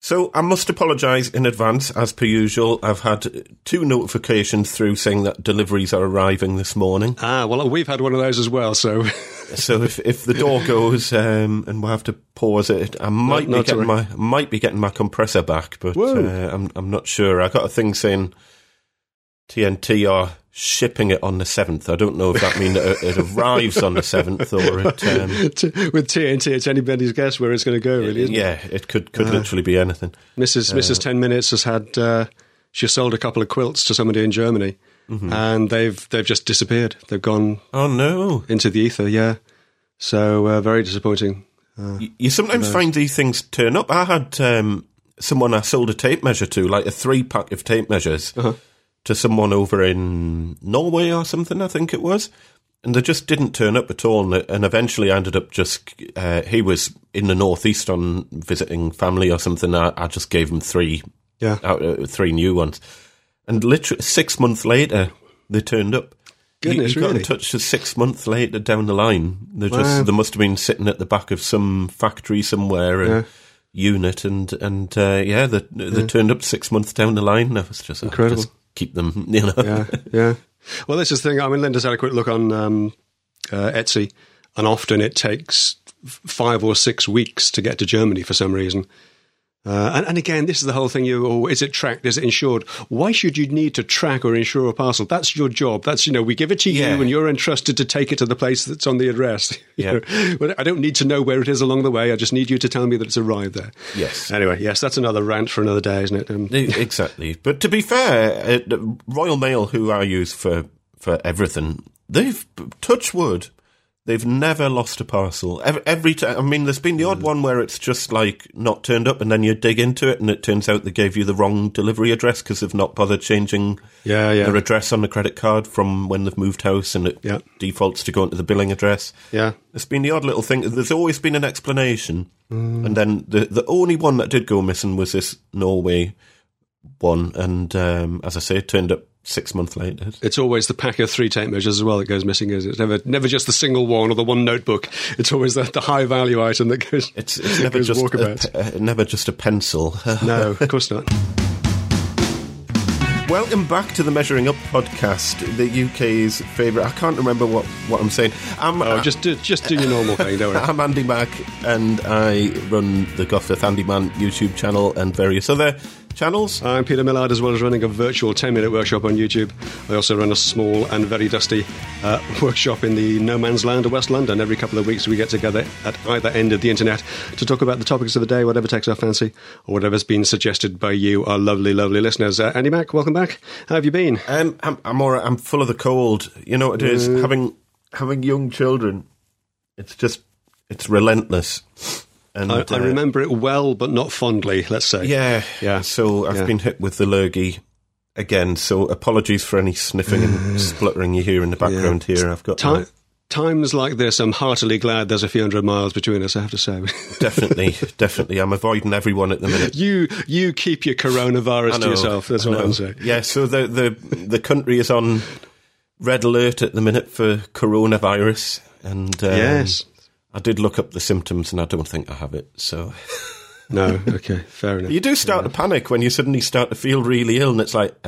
So I must apologise in advance, as per usual. I've had 2 notifications through saying that deliveries are arriving this morning. Well, we've had one of those as well, so... So if the door goes and we'll have to pause it, I might be getting my compressor back, but I'm not sure. I got a thing saying TNT are shipping it on the 7th. I don't know if that means it arrives on the 7th or it... With TNT, it's anybody's guess where it's going to go, really, isn't it? Yeah, it could literally be anything. Mrs. 10 Minutes has had... she sold a couple of quilts to somebody in Germany, and they've just disappeared. They've gone... Oh, no. ...into the ether, yeah. So, very disappointing. You sometimes find these things turn up. I had someone I sold a tape measure to, like a 3-pack of tape measures... to someone over in Norway or something, I think it was. And they just didn't turn up at all. And eventually I ended up just... he was in the northeast on visiting family or something. I just gave him 3 new ones. And literally 6 months later, they turned up. Goodness, you got in touch 6 months later down the line. They must have been sitting at the back of some factory somewhere, unit, and they turned up 6 months down the line. That was just incredible. Keep them, you know. Yeah. Well, this is the thing. I mean, Linda's had a quick look on Etsy, and often it takes 5 or 6 weeks to get to Germany for some reason. And again, this is the whole thing. Is it tracked? Is it insured? Why should you need to track or insure a parcel? That's your job. That's, we give it to you and you're entrusted to take it to the place that's on the address. Yeah. I don't need to know where it is along the way. I just need you to tell me that it's arrived there. Yes. Anyway, yes, that's another rant for another day, isn't it? Exactly. But to be fair, Royal Mail, who I use for everything, they've, touch wood, they've never lost a parcel. Every time, I mean, there's been the odd one where it's just like not turned up and then you dig into it and it turns out they gave you the wrong delivery address because they've not bothered changing their address on the credit card from when they've moved house and it defaults to going to the billing address. Yeah. There's been the odd little thing. There's always been an explanation. And then the only one that did go missing was this Norway one. And as I say, it turned up 6 months later. It's always the pack of 3 tape measures as well that goes missing, is it? It's never just the single one or the one notebook. It's always the high value item that goes. It's never never just a pencil. No, of course not. Welcome back to the Measuring Up podcast, the UK's favourite. I can't remember what I'm saying. Just do your normal thing, don't worry. I'm Andy Mack, and I run the Gosforth Handyman YouTube channel and various other channels. I'm Peter Millard, as well as running a virtual 10-minute workshop on YouTube. I also run a small and very dusty workshop in the no man's land of West London. Every couple of weeks we get together at either end of the internet to talk about the topics of the day, whatever takes our fancy, or whatever's been suggested by you, our lovely, lovely listeners. Andy Mack, welcome back. How have you been? I'm all right. I'm full of the cold. You know what it is? Having young children, it's relentless. And I remember it well, but not fondly, let's say. Yeah. So I've been hit with the lurgy again, so apologies for any sniffing and spluttering you hear in the background here. I've got... Times like this, I'm heartily glad there's a few hundred miles between us, I have to say. Definitely. I'm avoiding everyone at the minute. You keep your coronavirus to yourself, that's what I'm saying. Yeah, so the country is on red alert at the minute for coronavirus. And yes. I did look up the symptoms and I don't think I have it, so... No, okay, fair enough. You do start to panic when you suddenly start to feel really ill and it's like,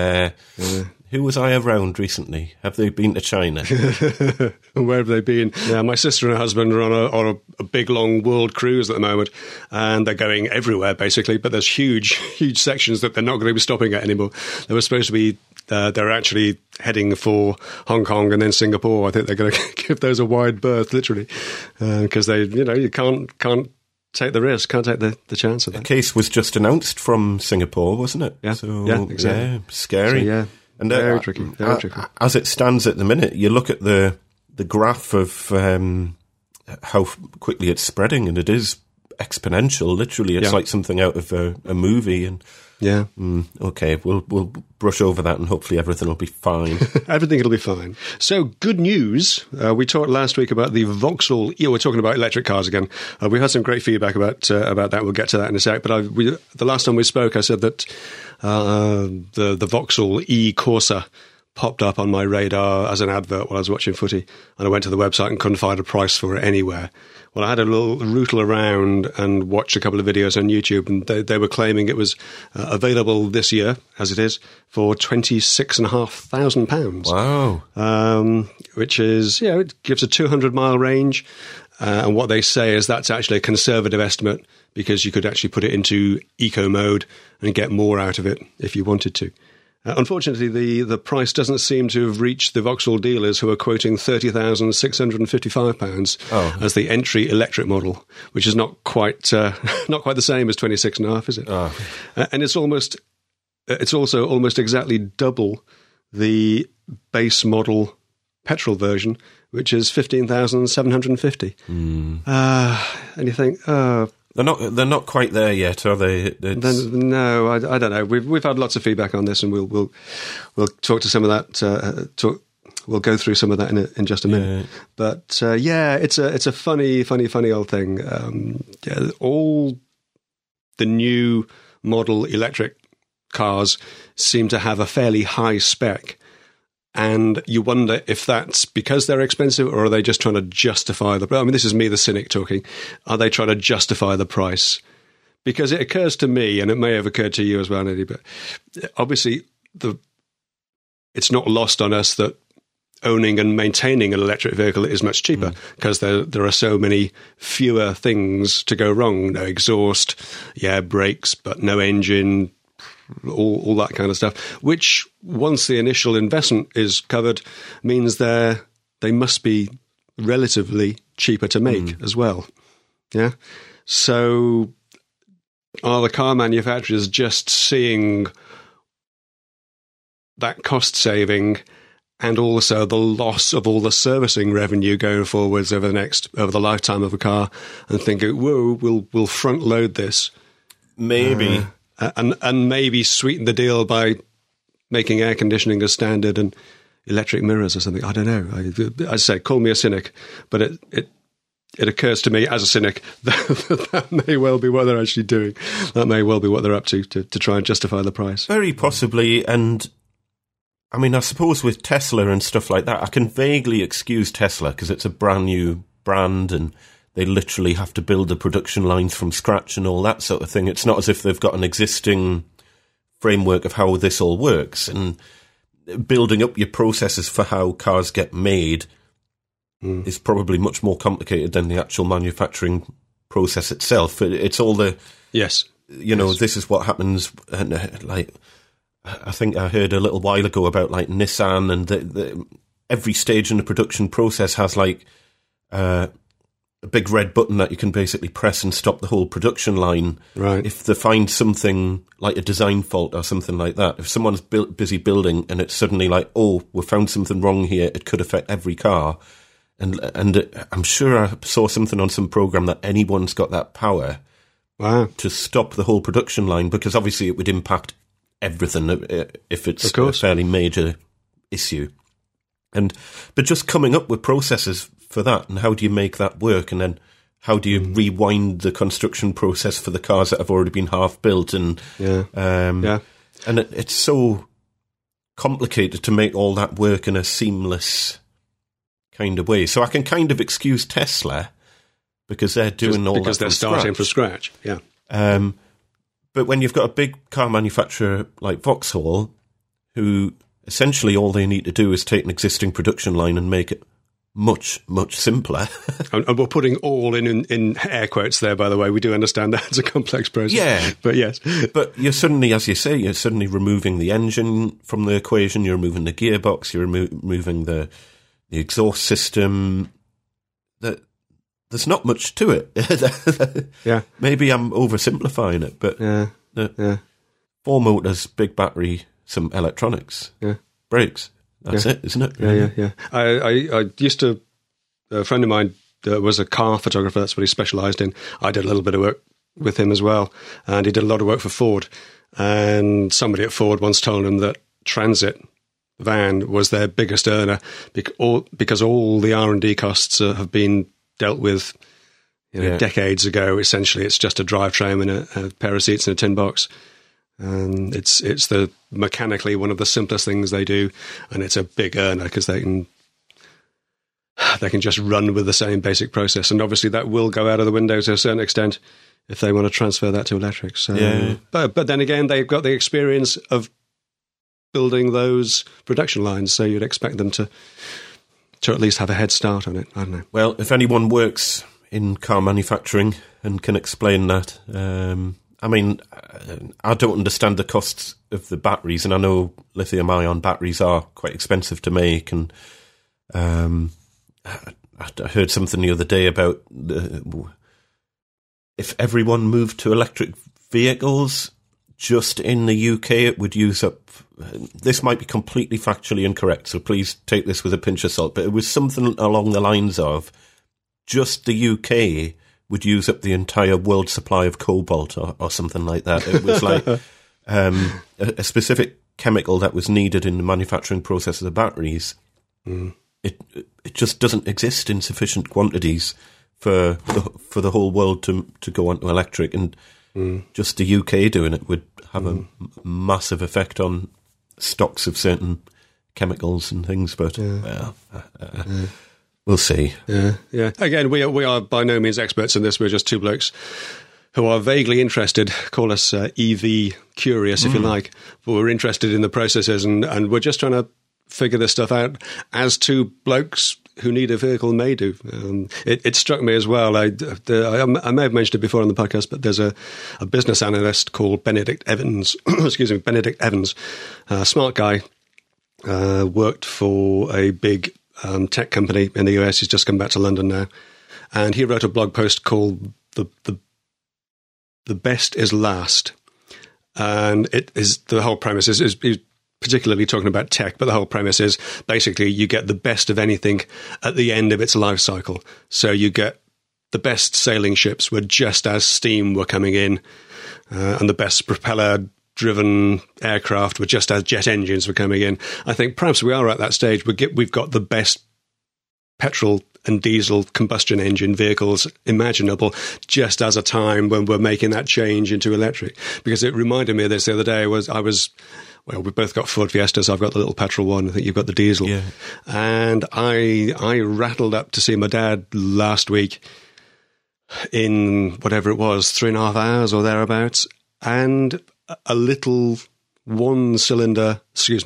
who was I around recently? Have they been to China? Where have they been? Yeah, my sister and her husband are on a big, long world cruise at the moment, and they're going everywhere, basically, but there's huge sections that they're not going to be stopping at anymore. They were supposed to be... they're actually heading for Hong Kong and then Singapore. I think they're going to give those a wide berth, literally, because they, you can't take the risk, can't take the chance of that. The case was just announced from Singapore, wasn't it? Yeah, so, yeah, exactly. Yeah, scary. So, yeah, and very tricky. As it stands at the minute, you look at the graph of how quickly it's spreading, and it is exponential. Literally, it's like something out of a movie. And yeah, okay, we'll brush over that, and hopefully everything will be fine. Everything will be fine. So, good news. We talked last week about the Vauxhall. We're talking about electric cars again. We had some great feedback about that. We'll get to that in a sec. But the last time we spoke, I said that the Vauxhall e-Corsa popped up on my radar as an advert while I was watching footy, and I went to the website and couldn't find a price for it anywhere. Well, I had a little rootle around and watched a couple of videos on YouTube, and they were claiming it was available this year, as it is, for £26,500. Wow. Which is, it gives a 200-mile range. And what they say is that's actually a conservative estimate, because you could actually put it into eco mode and get more out of it if you wanted to. Unfortunately, the price doesn't seem to have reached the Vauxhall dealers, who are quoting £30,655 as the entry electric model, which is not quite the same as 26.5, is it? Oh. And it's also almost exactly double the base model petrol version, which is 15,750. And you think, they're not quite there yet, are they? No, I don't know. We've had lots of feedback on this, and we'll talk to some of that. We'll go through some of that in just a minute. Yeah. But it's a funny old thing. All the new model electric cars seem to have a fairly high spec. And you wonder if that's because they're expensive, or are they just trying to justify this is me, the cynic, talking. Are they trying to justify the price? Because it occurs to me, and it may have occurred to you as well, Eddie, but obviously it's not lost on us that owning and maintaining an electric vehicle is much cheaper, because there are so many fewer things to go wrong. No exhaust, brakes, but no engine, all that kind of stuff, which once the initial investment is covered means they must be relatively cheaper to make as well. Yeah. So are the car manufacturers just seeing that cost saving and also the loss of all the servicing revenue going forwards over the lifetime of a car, and thinking, whoa, we'll front load this? Maybe. And maybe sweeten the deal by making air conditioning as standard and electric mirrors or something. I don't know. I say, call me a cynic, but it occurs to me as a cynic that may well be what they're actually doing. That may well be what they're up to try and justify the price. Very possibly. And I mean, I suppose with Tesla and stuff like that, I can vaguely excuse Tesla because it's a brand new brand and they literally have to build the production lines from scratch and all that sort of thing. It's not as if they've got an existing framework of how this all works. And building up your processes for how cars get made is probably much more complicated than the actual manufacturing process itself. It's all the... Yes. This is what happens. And I think I heard a little while ago about Nissan, and every stage in the production process has a big red button that you can basically press and stop the whole production line. Right. If they find something like a design fault or something like that, if someone's busy building and it's suddenly we found something wrong here, it could affect every car. And I'm sure I saw something on some program that anyone's got that power to stop the whole production line, because obviously it would impact everything if it's a fairly major issue. But just coming up with processes for that, and how do you make that work, and then how do you rewind the construction process for the cars that have already been half built, and and it's so complicated to make all that work in a seamless kind of way. So I can kind of excuse Tesla because they're doing all that because they're starting from scratch. Yeah. But when you've got a big car manufacturer like Vauxhall, who essentially all they need to do is take an existing production line and make it much, much simpler. And we're putting all in air quotes there, by the way. We do understand that it's a complex process. Yeah. But yes. But you're suddenly, as you say, you're suddenly removing the engine from the equation, you're removing the gearbox, you're removing the exhaust system. There's not much to it. Yeah. Maybe I'm oversimplifying it, but yeah. 4 motors, big battery, some electronics, brakes. That's it, isn't it? Yeah. I used to, a friend of mine was a car photographer. That's what he specialised in. I did a little bit of work with him as well, and he did a lot of work for Ford. And somebody at Ford once told him that Transit van was their biggest earner because all the R&D costs have been dealt with decades ago. Essentially, it's just a drivetrain and a pair of seats and a tin box. And it's the mechanically one of the simplest things they do, and it's a big earner because they can just run with the same basic process. And obviously that will go out of the window to a certain extent if they want to transfer that to electric. So, yeah. But then again, they've got the experience of building those production lines, so you'd expect them to at least have a head start on it. I don't know. Well, if anyone works in car manufacturing and can explain that, I mean, I don't understand the costs of the batteries, and I know lithium-ion batteries are quite expensive to make, and I heard something the other day about if everyone moved to electric vehicles, just in the UK, it would use up... This might be completely factually incorrect, so please take this with a pinch of salt, but it was something along the lines of just the UK would use up the entire world supply of cobalt or something like that. It was like a specific chemical that was needed in the manufacturing process of the batteries. Mm. It just doesn't exist in sufficient quantities for the whole world to go onto electric, and just the UK doing it would have a massive effect on stocks of certain chemicals and things. But we'll see. Yeah. Again, we are by no means experts in this. We're just two blokes who are vaguely interested. Call us EV curious, if you like. But we're interested in the processes, and we're just trying to figure this stuff out as two blokes who need a vehicle may do. It struck me as well. I may have mentioned it before on the podcast, but there's a business analyst called Benedict Evans. Excuse me, Benedict Evans, smart guy, worked for a big tech company in the US. He's just come back to London now, and he wrote a blog post called "The Best Is Last," and it is the whole premise is particularly talking about tech, but the whole premise is basically you get the best of anything at the end of its life cycle. So you get the best sailing ships were just as steam were coming in, and the best propeller-driven aircraft were just as jet engines were coming in. I think perhaps we are at that stage. We've got the best petrol and diesel combustion engine vehicles imaginable, just as a time when we're making that change into electric. Because it reminded me of this the other day. Well, we both got Ford Fiestas. I've got the little petrol one. I think you've got the diesel. Yeah. And I rattled up to see my dad last week in whatever it was, 3.5 hours or thereabouts, and a little 1 litre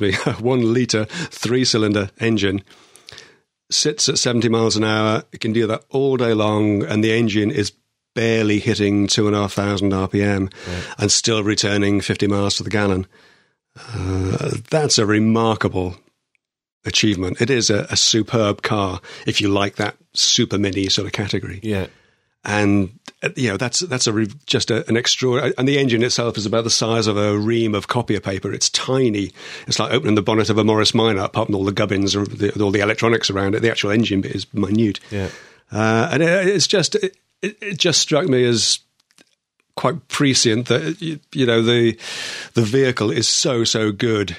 3-cylinder engine sits at 70 miles an hour. It can do that all day long, and the engine is barely hitting 2,500 RPM and still returning 50 miles to the gallon. That's a remarkable achievement. It is a superb car, if you like that super mini sort of category. Yeah. And, that's just an extraordinary... And the engine itself is about the size of a ream of copier paper. It's tiny. It's like opening the bonnet of a Morris Minor, apart from all the gubbins or all the electronics around it. The actual engine bit is minute. Yeah. And it just struck me as quite prescient that the vehicle is so good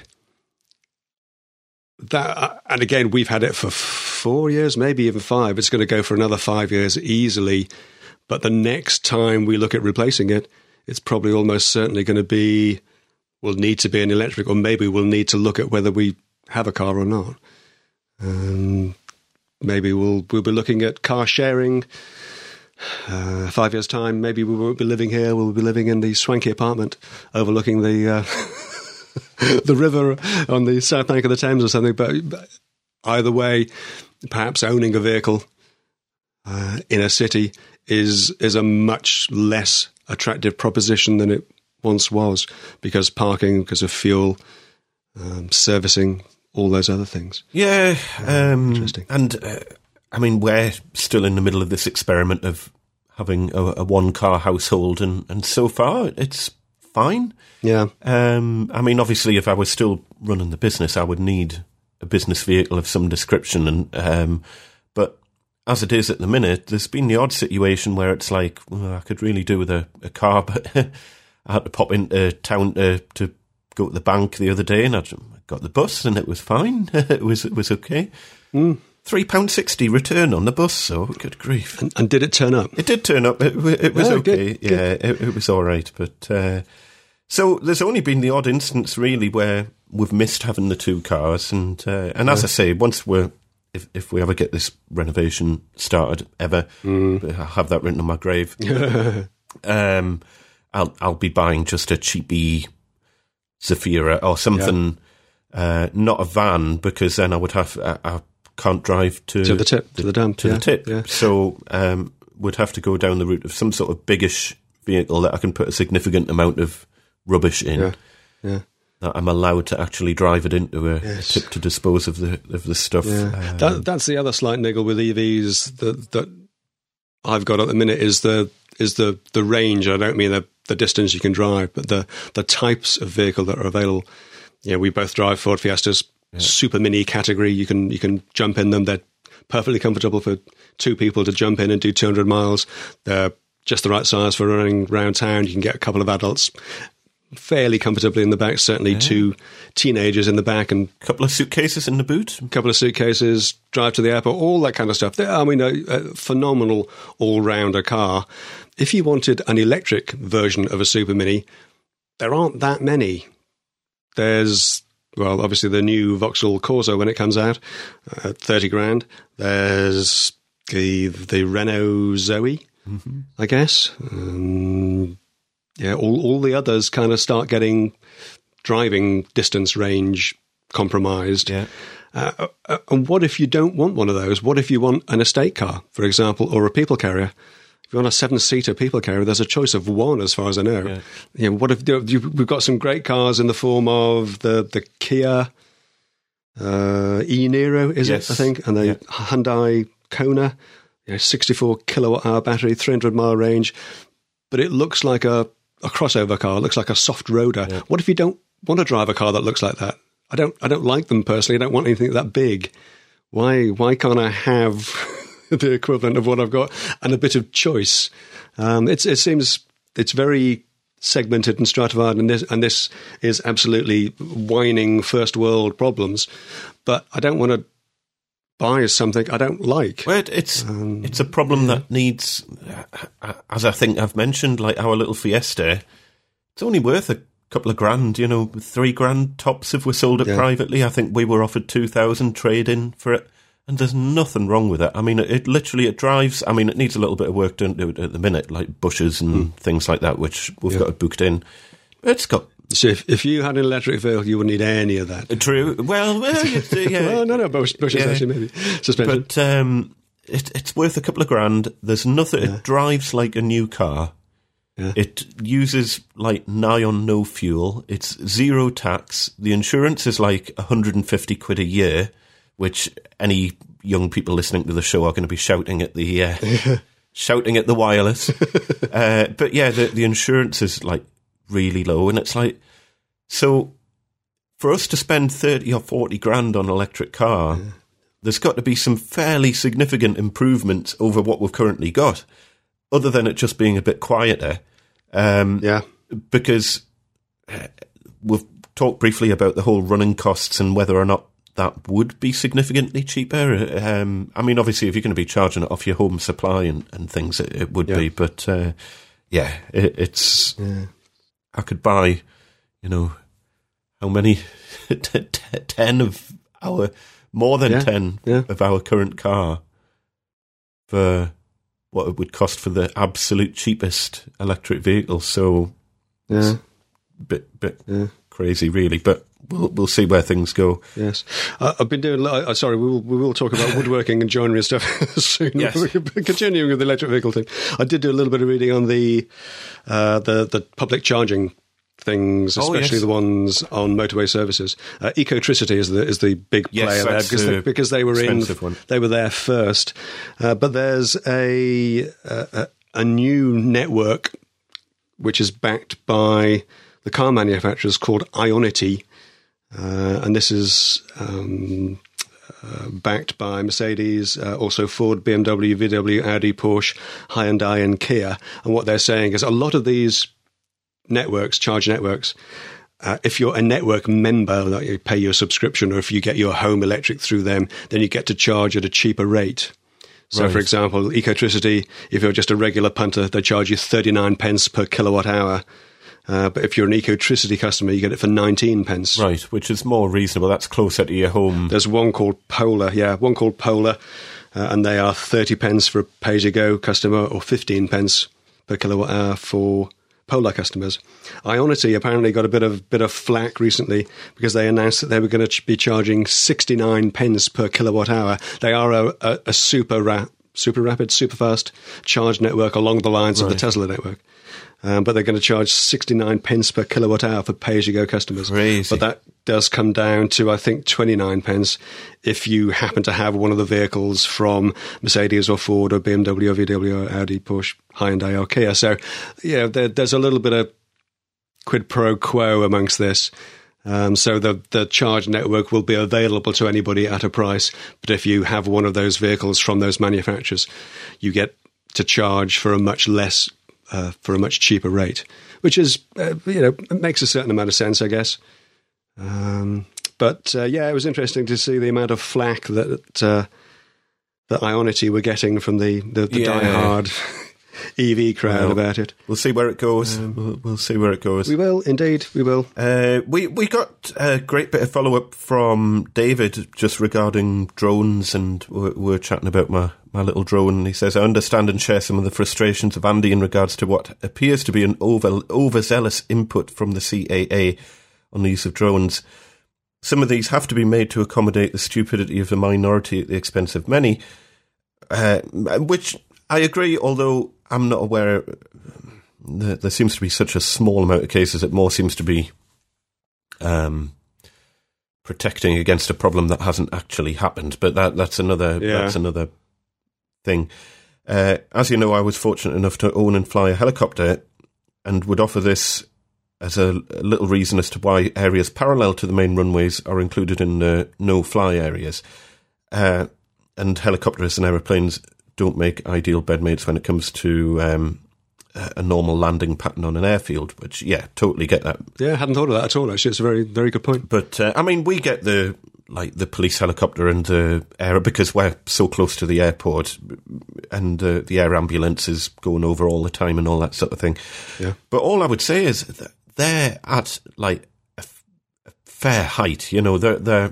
that, and again, we've had it for 4 years, maybe even 5. It's going to go for another 5 years easily. But the next time we look at replacing it, it's probably almost certainly going to will need to be an electric, or maybe we'll need to look at whether we have a car or not. Maybe we'll be looking at car sharing. 5 years' time, maybe we won't be living here. We'll be living in the swanky apartment overlooking the the river on the south bank of the Thames or something. But either way, perhaps owning a vehicle in a city is a much less attractive proposition than it once was, because parking, because of fuel, servicing, all those other things. Yeah, interesting. And I mean, we're still in the middle of this experiment of having a one-car household, and so far it's fine. Yeah. I mean, obviously, if I was still running the business, I would need a business vehicle of some description. But as it is at the minute, there's been the odd situation where it's like, well, I could really do with a car, but I had to pop into town to go to the bank the other day, and I got the bus, and it was fine. It was okay. £3.60 return on the bus, so good grief. And did it turn up? It did turn up. It was okay. Good. Yeah, it was all right. But So there's only been the odd instance, really, where we've missed having the two cars. And as I say, once if we ever get this renovation started, ever, I'll have that written on my grave. I'll be buying just a cheapy Zafira or something, not a van, because then I can't drive to the tip, to the dump, to the tip. Yeah. So would have to go down the route of some sort of biggish vehicle that I can put a significant amount of rubbish in. Yeah. That I'm allowed to actually drive it into a tip to dispose of the stuff. Yeah. That's the other slight niggle with EVs that I've got at the minute is the range. I don't mean the distance you can drive, but the types of vehicle that are available. Yeah, we both drive Ford Fiestas, super mini category. You can jump in them. They're perfectly comfortable for two people to jump in and do 200 miles. They're just the right size for running around town. You can get a couple of adults fairly comfortably in the back, certainly two teenagers in the back, and a couple of suitcases in the boot. Couple of suitcases, drive to the airport, all that kind of stuff. I mean, a phenomenal all-rounder car. If you wanted an electric version of a Super Mini, there aren't that many. There's, well, obviously the new Vauxhall Corsa when it comes out, at 30 grand. There's the Renault Zoe, I guess. All the others kind of start getting driving distance range compromised. Yeah. And what if you don't want one of those? What if you want an estate car, for example, or a people carrier? If you want a 7-seater people carrier, there's a choice of one, as far as I know. Yeah. What if we've got some great cars in the form of the Kia e-Niro, is it? I think, and the Hyundai Kona, 64 kilowatt hour battery, 300-mile range, but it looks like a crossover car. It looks like a soft roader. Yeah. What if you don't want to drive a car that looks like that? I don't like them personally. I don't want anything that big. Why can't I have the equivalent of what I've got and a bit of choice? It seems it's very segmented and stratified, and this is absolutely whining first world problems. But I don't want to buy something I don't like. Well, it's a problem that needs, as I think I've mentioned, like our little Fiesta. It's only worth a couple of grand, $3,000 tops if we sold it privately. I think we were offered 2,000 trade-in for it, and there's nothing wrong with it. I mean, it literally drives. I mean, it needs a little bit of work done to it at the minute, like bushes and things like that, which we've got it booked in. It's got. So if you had an electric vehicle, you wouldn't need any of that. True. Well, well, no, bushes actually, maybe. Suspension. But it's worth a couple of grand. There's nothing. It drives like a new car. Yeah. It uses like nigh on no fuel. It's zero tax. The insurance is like 150 quid a year, which any young people listening to the show are going to be shouting at the shouting at the wireless. But yeah, the insurance is like really low, and it's like, so for us to spend 30 or 40 grand on an electric car, there's got to be some fairly significant improvements over what we've currently got, other than it just being a bit quieter. Because we've talked briefly about the whole running costs and whether or not that would be significantly cheaper. I mean, obviously, if you're going to be charging it off your home supply and things, it would be. But it's. I could buy, how many? 10 of our, more than 10 of our current car for what it would cost for the absolute cheapest electric vehicle. So it's a bit crazy, really. But we'll see where things go. Yes, I've been doing. Sorry, we will talk about woodworking and joinery and stuff soon. Yes. Continuing with the electric vehicle thing, I did do a little bit of reading on the public charging things, especially the ones on motorway services. Ecotricity is the big player there because they were they were there first. But there's a new network which is backed by the car manufacturers called Ionity. And this is backed by Mercedes, also Ford, BMW, VW, Audi, Porsche, Hyundai and Kia. And what they're saying is a lot of these networks, charge networks, if you're a network member, like you pay your subscription, or if you get your home electric through them, then you get to charge at a cheaper rate. So, for example, Ecotricity, if you're just a regular punter, they charge you 39 pence per kilowatt hour. But if you're an Ecotricity customer, you get it for 19 pence. Right, which is more reasonable. That's closer to your home. There's one called Polar, and they are 30 pence for a pay-as-you-go customer or 15 pence per kilowatt hour for Polar customers. Ionity apparently got a bit of flack recently because they announced that they were going to be charging 69 pence per kilowatt hour. They are a super rapid, super fast charge network along the lines of the Tesla network. But they're going to charge 69 pence per kilowatt hour for pay-as-you-go customers. Crazy. But that does come down to, I think, 29 pence if you happen to have one of the vehicles from Mercedes or Ford or BMW or VW or Audi, Porsche, Hyundai or Kia. So, yeah, there's a little bit of quid pro quo amongst this. So the charge network will be available to anybody at a price. But if you have one of those vehicles from those manufacturers, you get to charge for a much less for a much cheaper rate, which is, it makes a certain amount of sense, I guess. But it was interesting to see the amount of flack that Ionity were getting from the diehard EV crowd about it. We'll see where it goes. We'll see where it goes. We will, indeed, we will. We got a great bit of follow-up from David just regarding drones, and we're chatting about my little drone. He says, I understand and share some of the frustrations of Andy in regards to what appears to be an overzealous input from the CAA on the use of drones. Some of these have to be made to accommodate the stupidity of the minority at the expense of many, which I agree, although I'm not aware. There seems to be such a small amount of cases that more seems to be protecting against a problem that hasn't actually happened. But that's another thing. As you know, I was fortunate enough to own and fly a helicopter, and would offer this as a little reason as to why areas parallel to the main runways are included in the no-fly areas. And helicopters and aeroplanes don't make ideal bedmates when it comes to a normal landing pattern on an airfield, which, totally get that. Yeah, I hadn't thought of that at all, actually. It's a very, very good point. But, we get the police helicopter and the air, because we're so close to the airport, and the air ambulance is going over all the time and all that sort of thing. Yeah. But all I would say is that they're at, a fair height. They're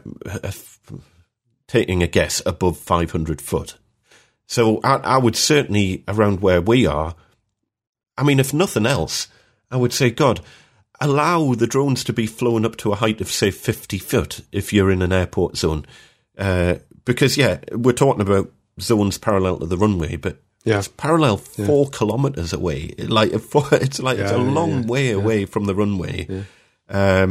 taking a guess above 500 foot. So I would certainly, around where we are, if nothing else, I would say, God, allow the drones to be flown up to a height of, say, 50 foot if you're in an airport zone. Because, we're talking about zones parallel to the runway, but it's parallel 4 kilometres away. It's a long way away from the runway. Yeah.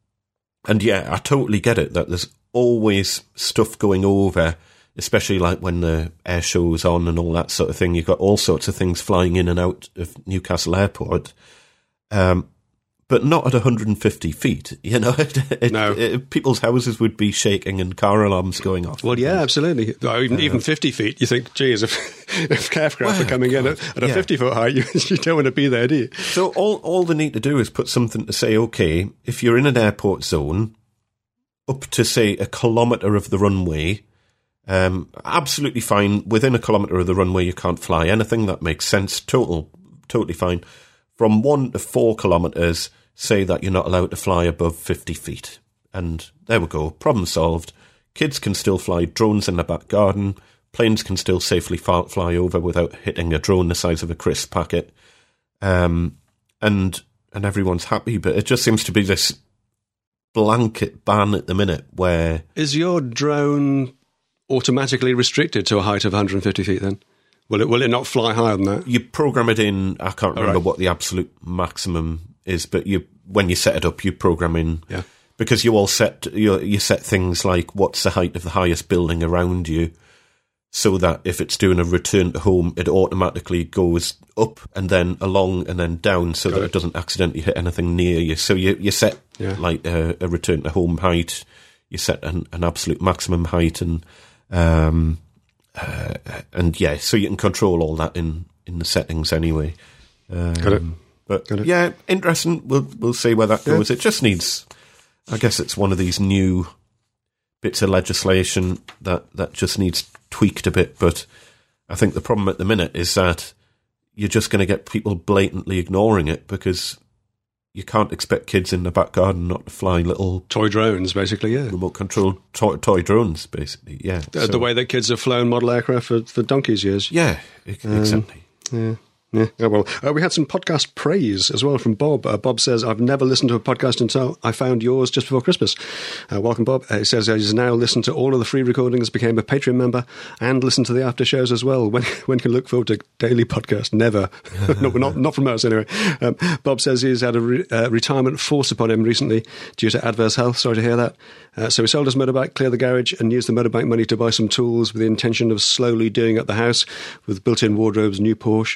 I totally get it that there's always stuff going over, especially when the air show's on and all that sort of thing. You've got all sorts of things flying in and out of Newcastle Airport, but not at 150 feet. No. People's houses would be shaking and car alarms going off. Well, yeah, absolutely. Even 50 feet, you think, geez, if aircraft are coming in at a 50-foot height, you don't want to be there, do you? So all they need to do is put something to say, okay, if you're in an airport zone, up to, say, 1 kilometre of the runway, absolutely fine. Within 1 kilometre of the runway, you can't fly anything. That makes sense. Totally fine. From 1 to 4 kilometres, say that you're not allowed to fly above 50 feet. And there we go. Problem solved. Kids can still fly drones in the back garden. Planes can still safely fly over without hitting a drone the size of a crisp packet. And everyone's happy. But it just seems to be this blanket ban at the minute where... Is your drone automatically restricted to a height of 150 feet then? Will it not fly higher than that? You program it in, I can't remember what the absolute maximum is, but when you set it up, you program in, because you set things like what's the height of the highest building around you, so that if it's doing a return to home, it automatically goes up and then along and then down, so that it doesn't accidentally hit anything near you. So you set a return to home height, you set an absolute maximum height, and so you can control all that in the settings anyway. Got it. But interesting. We'll see where that goes. It just needs, I guess, it's one of these new bits of legislation that just needs tweaked a bit. But I think the problem at the minute is that you're just going to get people blatantly ignoring it because you can't expect kids in the back garden not to fly little toy drones, basically, yeah. Remote controlled toy drones, basically, yeah. The way that kids have flown model aircraft for donkey's years. Yeah, exactly. Yeah. Yeah, well, we had some podcast praise as well from Bob. Bob says, I've never listened to a podcast until I found yours just before Christmas. Welcome, Bob. He says he's now listened to all of the free recordings, became a Patreon member, and listened to the after shows as well. When can look forward to daily podcast? Never. not from us, anyway. Bob says he's had a retirement forced upon him recently due to adverse health. Sorry to hear that. So he sold his motorbike, cleared the garage, and used the motorbike money to buy some tools with the intention of slowly doing up the house with built-in wardrobes, new porch,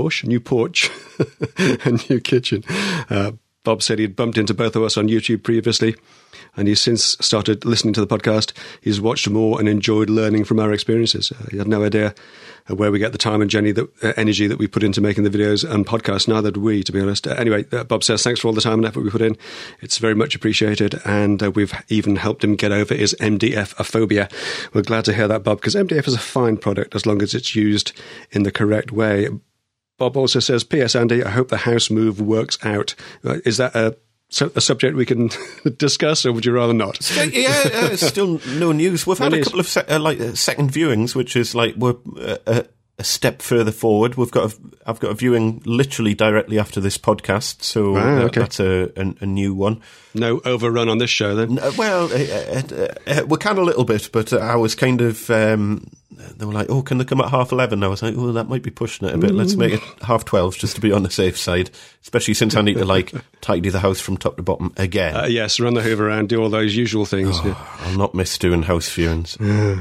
and new kitchen. Bob said he'd bumped into both of us on YouTube previously, and he's since started listening to the podcast. He's watched more and enjoyed learning from our experiences. He had no idea where we get the time and energy that we put into making the videos and podcasts. Neither did we, to be honest. Anyway, Bob says, thanks for all the time and effort we put in. It's very much appreciated, and we've even helped him get over his MDF-phobia. We're glad to hear that, Bob, because MDF is a fine product as long as it's used in the correct way. Bob also says, P.S. Andy, I hope the house move works out. Is that a subject we can discuss, or would you rather not? Yeah, still no news. We've had a couple of second viewings, which is like we're a step further forward. I've got a viewing literally directly after this podcast, so that's a new one. No overrun on this show, then? Well, we can a little bit, but I was kind of... they were like, oh, can they come at 11:30? I was like, oh, that might be pushing it a bit. Let's make it 12:30 just to be on the safe side, especially since I need to, tidy the house from top to bottom again. Yes, run the hoover around, do all those usual things. I'll not miss doing house viewings.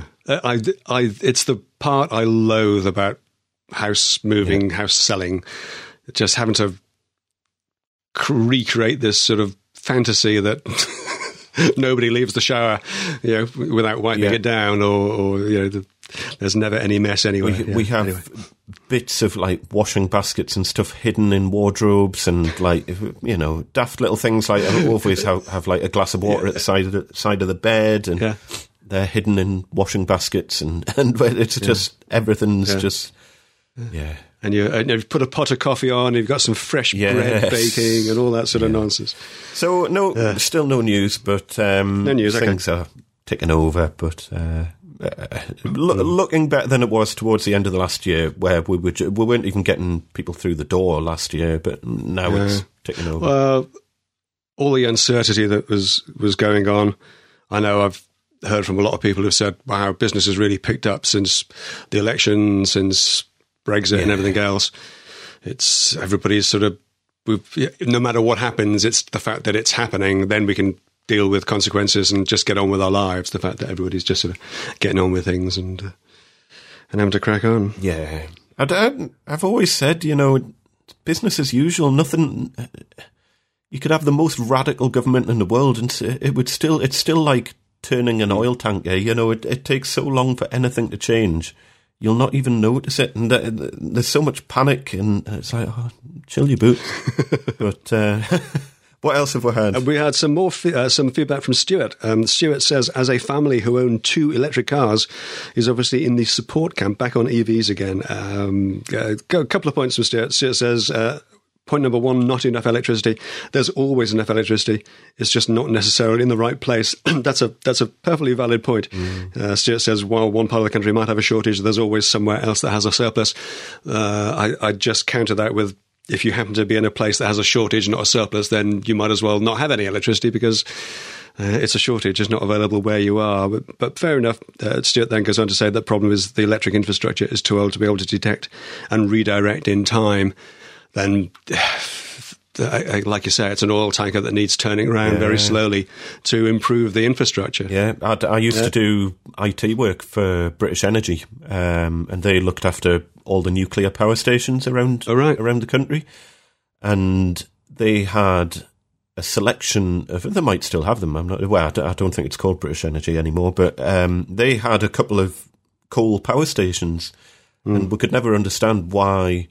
It's the part I loathe about house moving, house selling, just having to recreate this sort of fantasy that nobody leaves the shower, without wiping it down, or there's never any mess anywhere. We have bits of washing baskets and stuff hidden in wardrobes, and daft little things like I always have a glass of water at the side of the bed, and they're hidden in washing baskets, and it's just everything's just. Yeah. And you've put a pot of coffee on, you've got some fresh bread baking and all that sort of nonsense. So, still no news, but no news, things are ticking over. But looking better than it was towards the end of the last year, where we weren't even getting people through the door last year, but now it's ticking over. Well, all the uncertainty that was going on, I know I've heard from a lot of people who've said, wow, business has really picked up since the election, since Brexit and everything else. It's everybody's sort of, no matter what happens, it's the fact that it's happening, then we can deal with consequences and just get on with our lives. The fact that everybody's just sort of getting on with things and having to crack on. Yeah. I've always said, business as usual, nothing. You could have the most radical government in the world and it's still like turning an oil tanker. It takes so long for anything to change. You'll not even notice it, and there's so much panic, and it's like, chill your boots. But what else have we had? We had some more some feedback from Stuart. Stuart says, as a family who own 2 electric cars, is obviously in the support camp, back on EVs again. A couple of points from Stuart. Stuart says, point number 1, not enough electricity. There's always enough electricity. It's just not necessarily in the right place. That's a perfectly valid point. Stuart says, while one part of the country might have a shortage, there's always somewhere else that has a surplus. I just counter that with, if you happen to be in a place that has a shortage, not a surplus, then you might as well not have any electricity because it's a shortage. It's not available where you are. But fair enough. Stuart then goes on to say the problem is the electric infrastructure is too old to be able to detect and redirect in time. Then, like you say, it's an oil tanker that needs turning around very slowly to improve the infrastructure. Yeah, I used to do IT work for British Energy, and they looked after all the nuclear power stations around the country, and they had a selection of. They might still have them. I don't think it's called British Energy anymore, but they had a couple of coal power stations, and we could never understand why.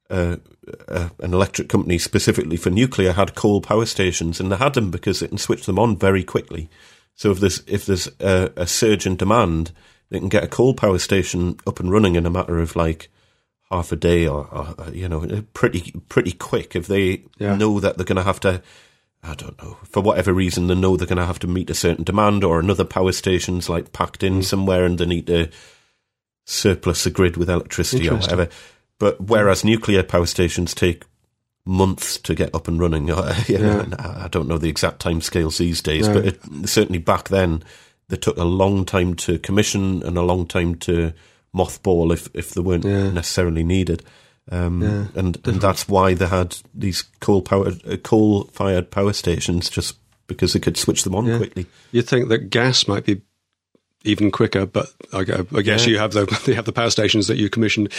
An electric company specifically for nuclear had coal power stations, and they had them because it can switch them on very quickly. So if there's a surge in demand, they can get a coal power station up and running in a matter of half a day or pretty quick. If they know that they're going to have to, I don't know, for whatever reason, they know they're going to have to meet a certain demand, or another power station's like packed in somewhere and they need to surplus the grid with electricity or whatever. But whereas nuclear power stations take months to get up and running, I don't know the exact timescales these days, but certainly back then they took a long time to commission and a long time to mothball if they weren't necessarily needed. And that's why they had these coal-fired power stations, just because they could switch them on quickly. You'd think that gas might be even quicker, but I guess you have the power stations that you commissioned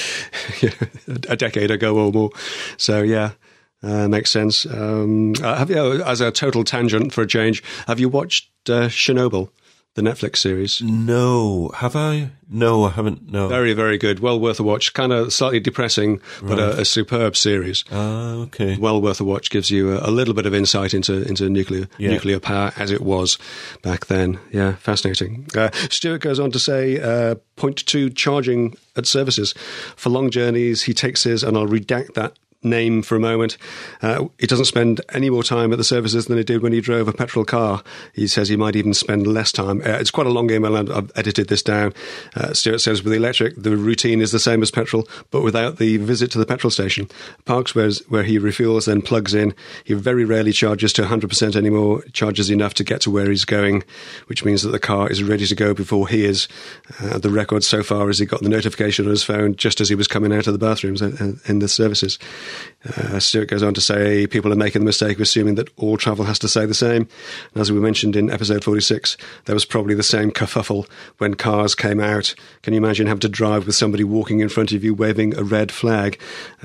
a decade ago or more. So makes sense. Have you, as a total tangent for a change, have you watched Chernobyl, the Netflix series? No. Have I? No, I haven't. No. Very, very good. Well worth a watch. Kind of slightly depressing, but a superb series. Okay. Well worth a watch. Gives you a little bit of insight into nuclear power as it was back then. Yeah, fascinating. Stuart goes on to say, point 2, charging at services. For long journeys, he takes his, and I'll redact that name for a moment. He doesn't spend any more time at the services than he did when he drove a petrol car. He says he might even spend less time. It's quite a long email, and I've edited this down. Stuart says with the electric, the routine is the same as petrol, but without the visit to the petrol station. Parks where he refuels, then plugs in. He very rarely charges to 100% anymore. Charges enough to get to where he's going, which means that the car is ready to go before he is. The record so far is he got the notification on his phone just as he was coming out of the bathrooms in the services. Stuart goes on to say people are making the mistake of assuming that all travel has to say the same. And as we mentioned in episode 46, there was probably the same kerfuffle when cars came out. Can you imagine having to drive with somebody walking in front of you waving a red flag?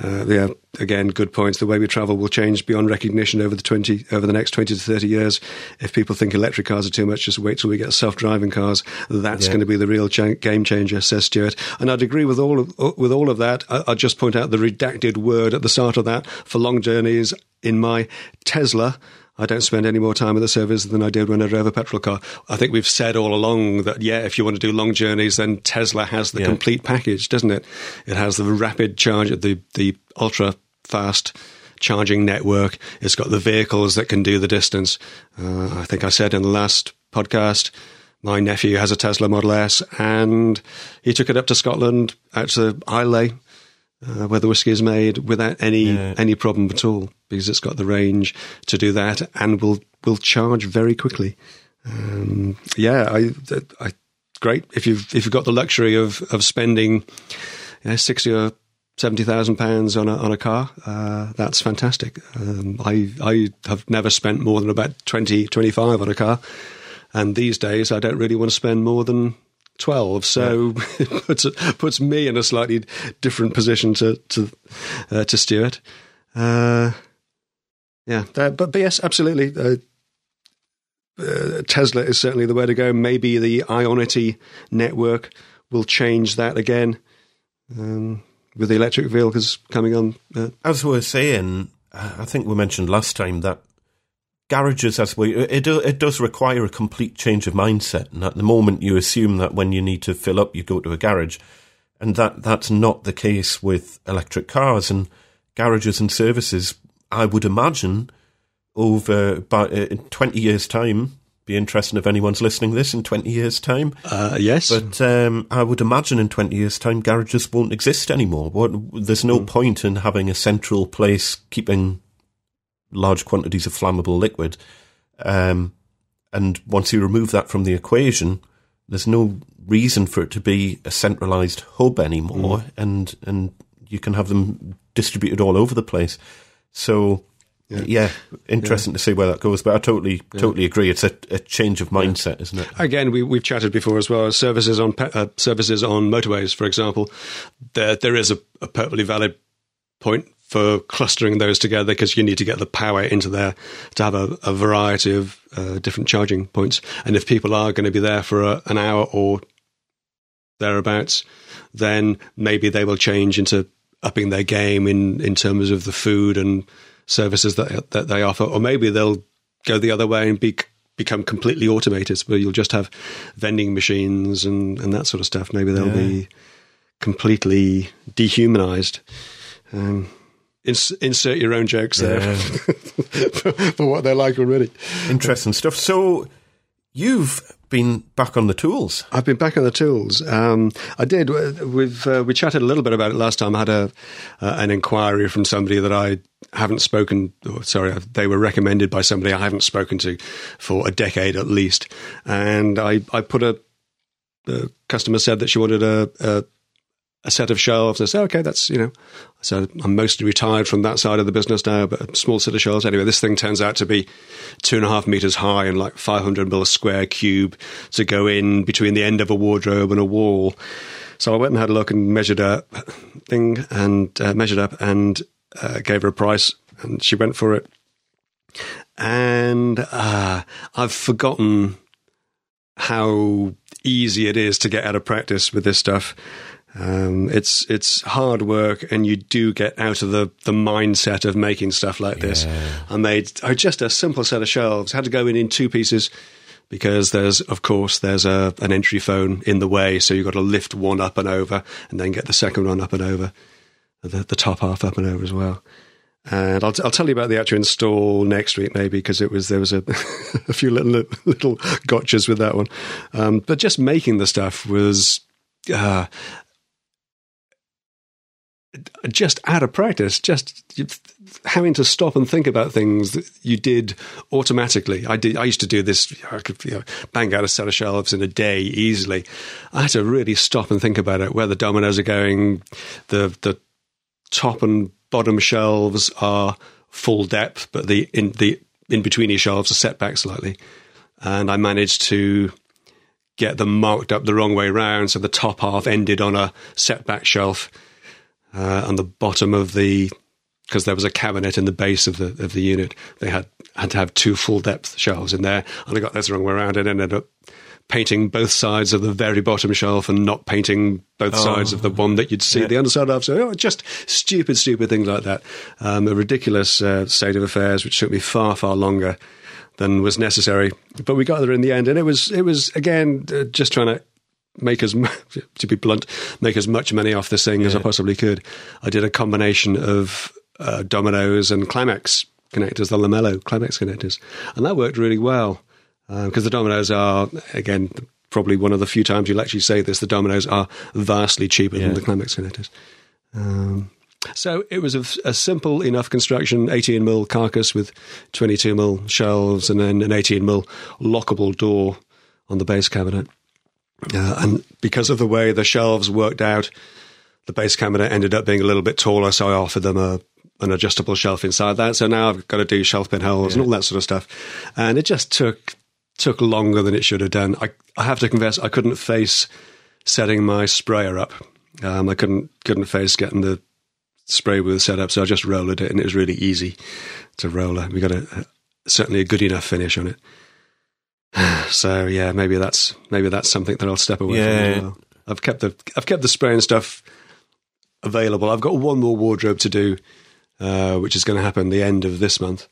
Again, good points. The way we travel will change beyond recognition over the next 20 to 30 years. If people think electric cars are too much, just wait till we get self-driving cars. That's going to be the real game changer, says Stuart. And I'd agree with all of that. I'll just point out the redacted word at the start of that. For long journeys in my Tesla, I don't spend any more time at the service than I did when I drove a petrol car. I think we've said all along that, if you want to do long journeys, then Tesla has the complete package, doesn't it? It has the rapid charge, the ultra-fast charging network. It's got the vehicles that can do the distance. I think I said in the last podcast, my nephew has a Tesla Model S, and he took it up to Scotland, out to Islay, where the whiskey is made, without any problem at all, because it's got the range to do that and will charge very quickly. Great if you've got the luxury of spending £60,000 or £70,000 on a car. That's fantastic. I have never spent more than about 25 on a car, and these days I don't really want to spend more than 12, so it puts me in a slightly different position to Stuart. But yes, absolutely. Tesla is certainly the way to go. Maybe the Ionity network will change that again with the electric vehicles coming on. As we were saying, I think we mentioned last time that garages, it does require a complete change of mindset. And at the moment, you assume that when you need to fill up, you go to a garage, and that's not the case with electric cars. And garages and services, I would imagine, in 20 years' time, be interesting if anyone's listening to this in 20 years' time. Yes. But I would imagine in 20 years' time, garages won't exist anymore. There's no point in having a central place keeping large quantities of flammable liquid. And once you remove that from the equation, there's no reason for it to be a centralised hub anymore, and you can have them distributed all over the place. So, interesting to see where that goes. But I totally agree. It's a change of mindset, isn't it? Again, we've chatted before as well. Services on motorways, for example, there is a perfectly valid point for clustering those together, because you need to get the power into there to have a variety of different charging points. And if people are going to be there for an hour or thereabouts, then maybe they will change into upping their game in terms of the food and services that they offer. Or maybe they'll go the other way and become completely automated, where you'll just have vending machines and that sort of stuff. Maybe they'll be completely dehumanized. Insert your own jokes there for what they're like already. Interesting stuff. So you've been back on the tools. I've been back on the tools. I did. We chatted a little bit about it last time. I had an inquiry from somebody that I haven't spoken. They were recommended by somebody I haven't spoken to for a decade at least. And I put the customer said that she wanted a set of shelves. I said, okay, that's, so I'm mostly retired from that side of the business now, but a small set of shelves. Anyway, this thing turns out to be 2.5 meters high and like 500 mil square cube to go in between the end of a wardrobe and a wall. So I went and had a look and measured up and gave her a price, and she went for it. And I've forgotten how easy it is to get out of practice with this stuff. It's hard work, and you do get out of the mindset of making stuff like this. I made just a simple set of shelves. Had to go in 2 pieces because there's an entry phone in the way, so you've got to lift one up and over, and then get the second one up and over, the top half up and over as well. And I'll tell you about the actual install next week, maybe, because there was a few little gotchas with that one. But just making the stuff was just out of practice, just having to stop and think about things that you did automatically. I used to do this. I could bang out a set of shelves in a day easily. I had to really stop and think about it, where the dominoes are going. The top and bottom shelves are full depth, but the in between shelves are set back slightly. And I managed to get them marked up the wrong way round, so the top half ended on a setback shelf. On the bottom of because there was a cabinet in the base of the unit, they had to have 2 full depth shelves in there, and I got those the wrong way around and ended up painting both sides of the very bottom shelf and not painting both sides of the one that you'd see the underside of. So just stupid things like that. A ridiculous state of affairs, which took me far longer than was necessary, but we got there in the end, and it was again just trying to to be blunt, make as much money off this thing as I possibly could. I did a combination of dominoes and Climax connectors, the Lamello Climax connectors, and that worked really well because the dominoes are, again, probably one of the few times you'll actually say this, the dominoes are vastly cheaper than the Climax connectors. So it was a simple enough construction, 18mm carcass with 22mm shelves, and then an 18mm lockable door on the base cabinet. And because of the way the shelves worked out, the base cabinet ended up being a little bit taller, so I offered them an adjustable shelf inside that. So now I've got to do shelf pinholes and all that sort of stuff. And it just took longer than it should have done. I have to confess, I couldn't face setting my sprayer up. I couldn't face getting the spray booth set up, so I just rolled it, and it was really easy to roll it. We got certainly a good enough finish on it. So yeah, maybe that's something that I'll step away from as well. I've kept the spray and stuff available. I've got one more wardrobe to do, which is going to happen the end of this month,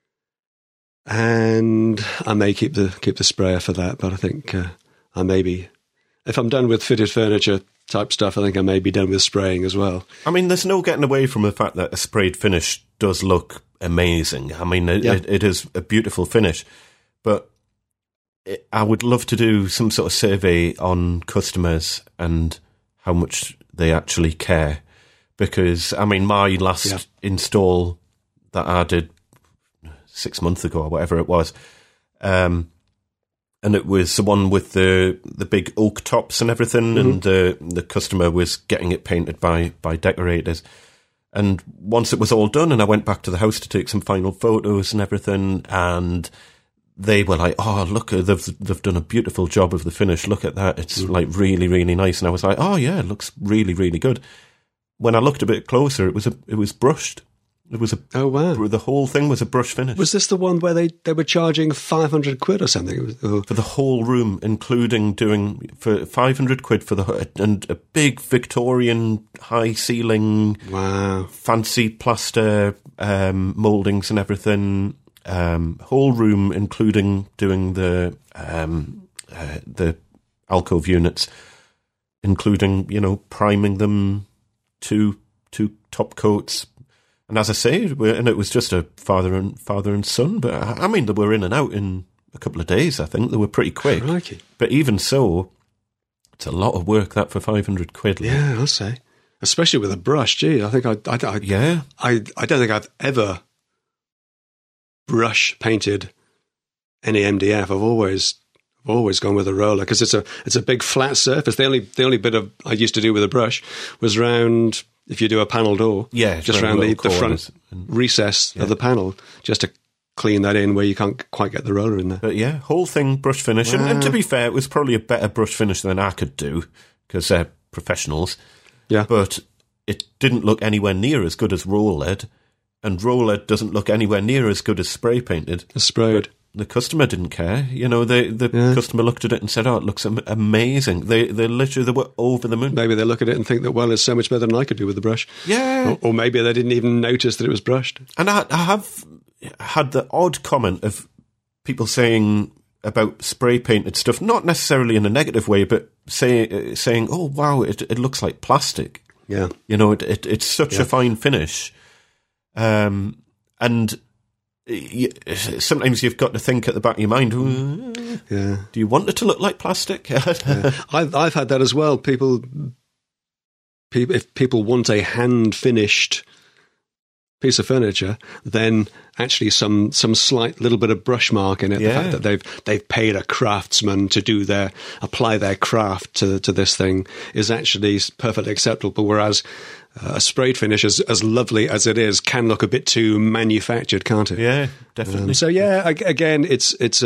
and I may keep the sprayer for that. But I think I may be, if I'm done with fitted furniture type stuff, I think I may be done with spraying as well. I mean, there's no getting away from the fact that a sprayed finish does look amazing. I mean, it is a beautiful finish, but I would love to do some sort of survey on customers and how much they actually care. Because, I mean, my last install that I did 6 months ago or whatever it was, and it was the one with the big oak tops and everything, and the customer was getting it painted by decorators. And once it was all done, and I went back to the house to take some final photos and everything, and they were like, "Oh, look, they've done a beautiful job of the finish. Look at that. It's like really, really nice." And I was like, "Oh yeah, it looks really, really good." When I looked a bit closer, it was brushed. It was oh wow! The whole thing was a brush finish. Was this the one where they were charging £500 or something for the whole room, including doing for £500 for and a big Victorian high ceiling, fancy plaster mouldings and everything. Whole room, including doing the alcove units, including, priming them, two top coats. And as I say, and it was just a father and son, but I mean, they were in and out in a couple of days, I think. They were pretty quick. Crikey. But even so, it's a lot of work, that, for 500 quid. Like. Yeah, I'll say. Especially with a brush, gee. I think I don't think I've ever brush painted any MDF. I've always gone with a roller because it's a big flat surface. The only bit of I used to do with a brush was round, if you do a panel door, just around the front recess of the panel, just to clean that in where you can't quite get the roller in there. But yeah, whole thing brush finish. Wow. And to be fair, it was probably a better brush finish than I could do because they're professionals. Yeah. But it didn't look anywhere near as good as roll-ed, and roll-ed doesn't look anywhere near as good as spray painted. Sprayed. The customer didn't care. The customer looked at it and said, "Oh, it looks amazing." They were over the moon. Maybe they look at it and think that, well, it's so much better than I could do with the brush. Yeah. Or maybe they didn't even notice that it was brushed. And I have had the odd comment of people saying about spray painted stuff, not necessarily in a negative way, but saying, "Oh, wow, it looks like plastic." Yeah. It's such a fine finish. And sometimes you've got to think at the back of your mind, do you want it to look like plastic? I've had that as well. If people want a hand-finished piece of furniture, then actually some slight little bit of brush mark in it. The fact that they've paid a craftsman to apply their craft to this thing is actually perfectly acceptable. Whereas a sprayed finish, as lovely as it is, can look a bit too manufactured, can't it? Yeah, definitely. Again, it's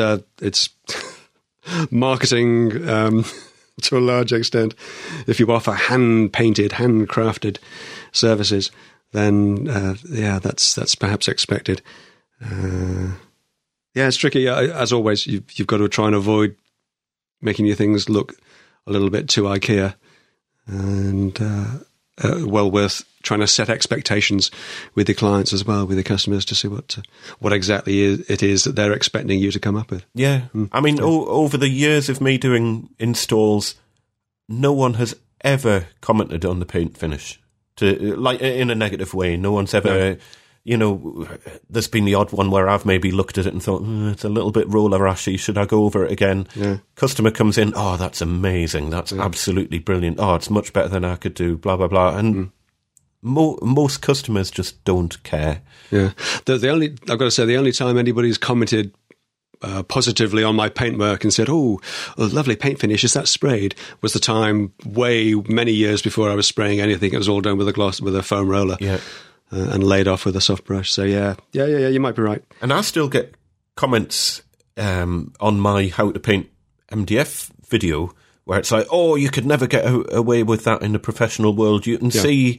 marketing to a large extent. If you offer hand-painted, handcrafted services, then that's perhaps expected. It's tricky. As always, you've got to try and avoid making your things look a little bit too IKEA, and well worth trying to set expectations with the clients as well, with the customers, to see what exactly it is that they're expecting you to come up with. Yeah. I mean, over the years of me doing installs, no one has ever commented on the paint finish. Like in a negative way. No one's ever, there's been the odd one where I've maybe looked at it and thought, it's a little bit roller rashy. Should I go over it again? Yeah. Customer comes in, oh, that's amazing. That's absolutely brilliant. Oh, it's much better than I could do, blah, blah, blah. And most customers just don't care. Yeah. I've got to say, the only time anybody's commented positively on my paintwork and said, oh, lovely paint finish, is that sprayed, was the time many years before I was spraying anything. It was all done with a foam roller, and laid off with a soft brush. So yeah, you might be right. And I still get comments on my How to Paint MDF video where it's like, oh, you could never get away with that in the professional world. You can see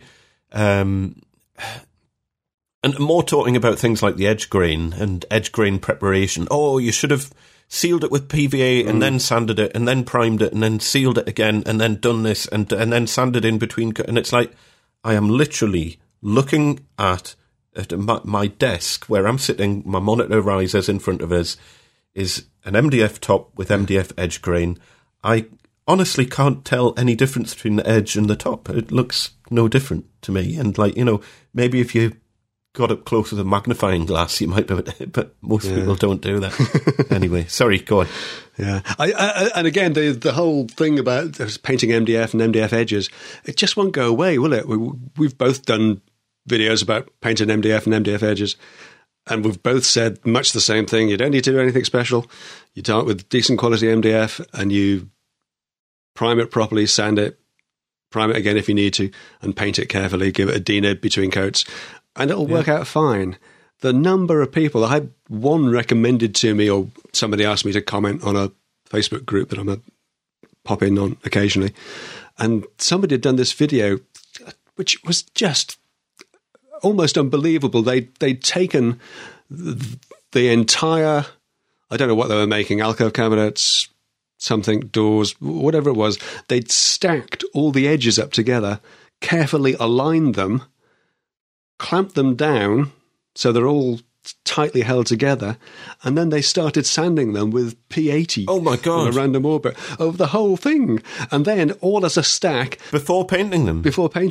and more talking about things like the edge grain and edge grain preparation. Oh, you should have sealed it with PVA and then sanded it and then primed it and then sealed it again and then done this and then sanded in between. And it's like, I am literally looking at my desk where I'm sitting, my monitor risers in front of us is an MDF top with MDF edge grain. I honestly can't tell any difference between the edge and the top. It looks no different to me. And maybe if you got up close with a magnifying glass, you might be able to, but most people don't do that. Anyway, sorry, go on. Yeah. And again, the whole thing about painting MDF and MDF edges, it just won't go away, will it? We've both done videos about painting MDF and MDF edges, and we've both said much the same thing. You don't need to do anything special. You start with decent quality MDF and you prime it properly, sand it, prime it again if you need to, and paint it carefully, give it a denib between coats, and it'll work out fine. The number of people, I had one recommended to me, or somebody asked me to comment on a Facebook group that I'm a pop in on occasionally, and somebody had done this video, which was just almost unbelievable. They'd taken the entire, I don't know what they were making, alcove cabinets, something, doors, whatever it was. They'd stacked all the edges up together, carefully aligned them, clamped them down so they're all tightly held together, and then they started sanding them with P80. Oh my God. On a random orbit over the whole thing, and then all as a stack Before painting them?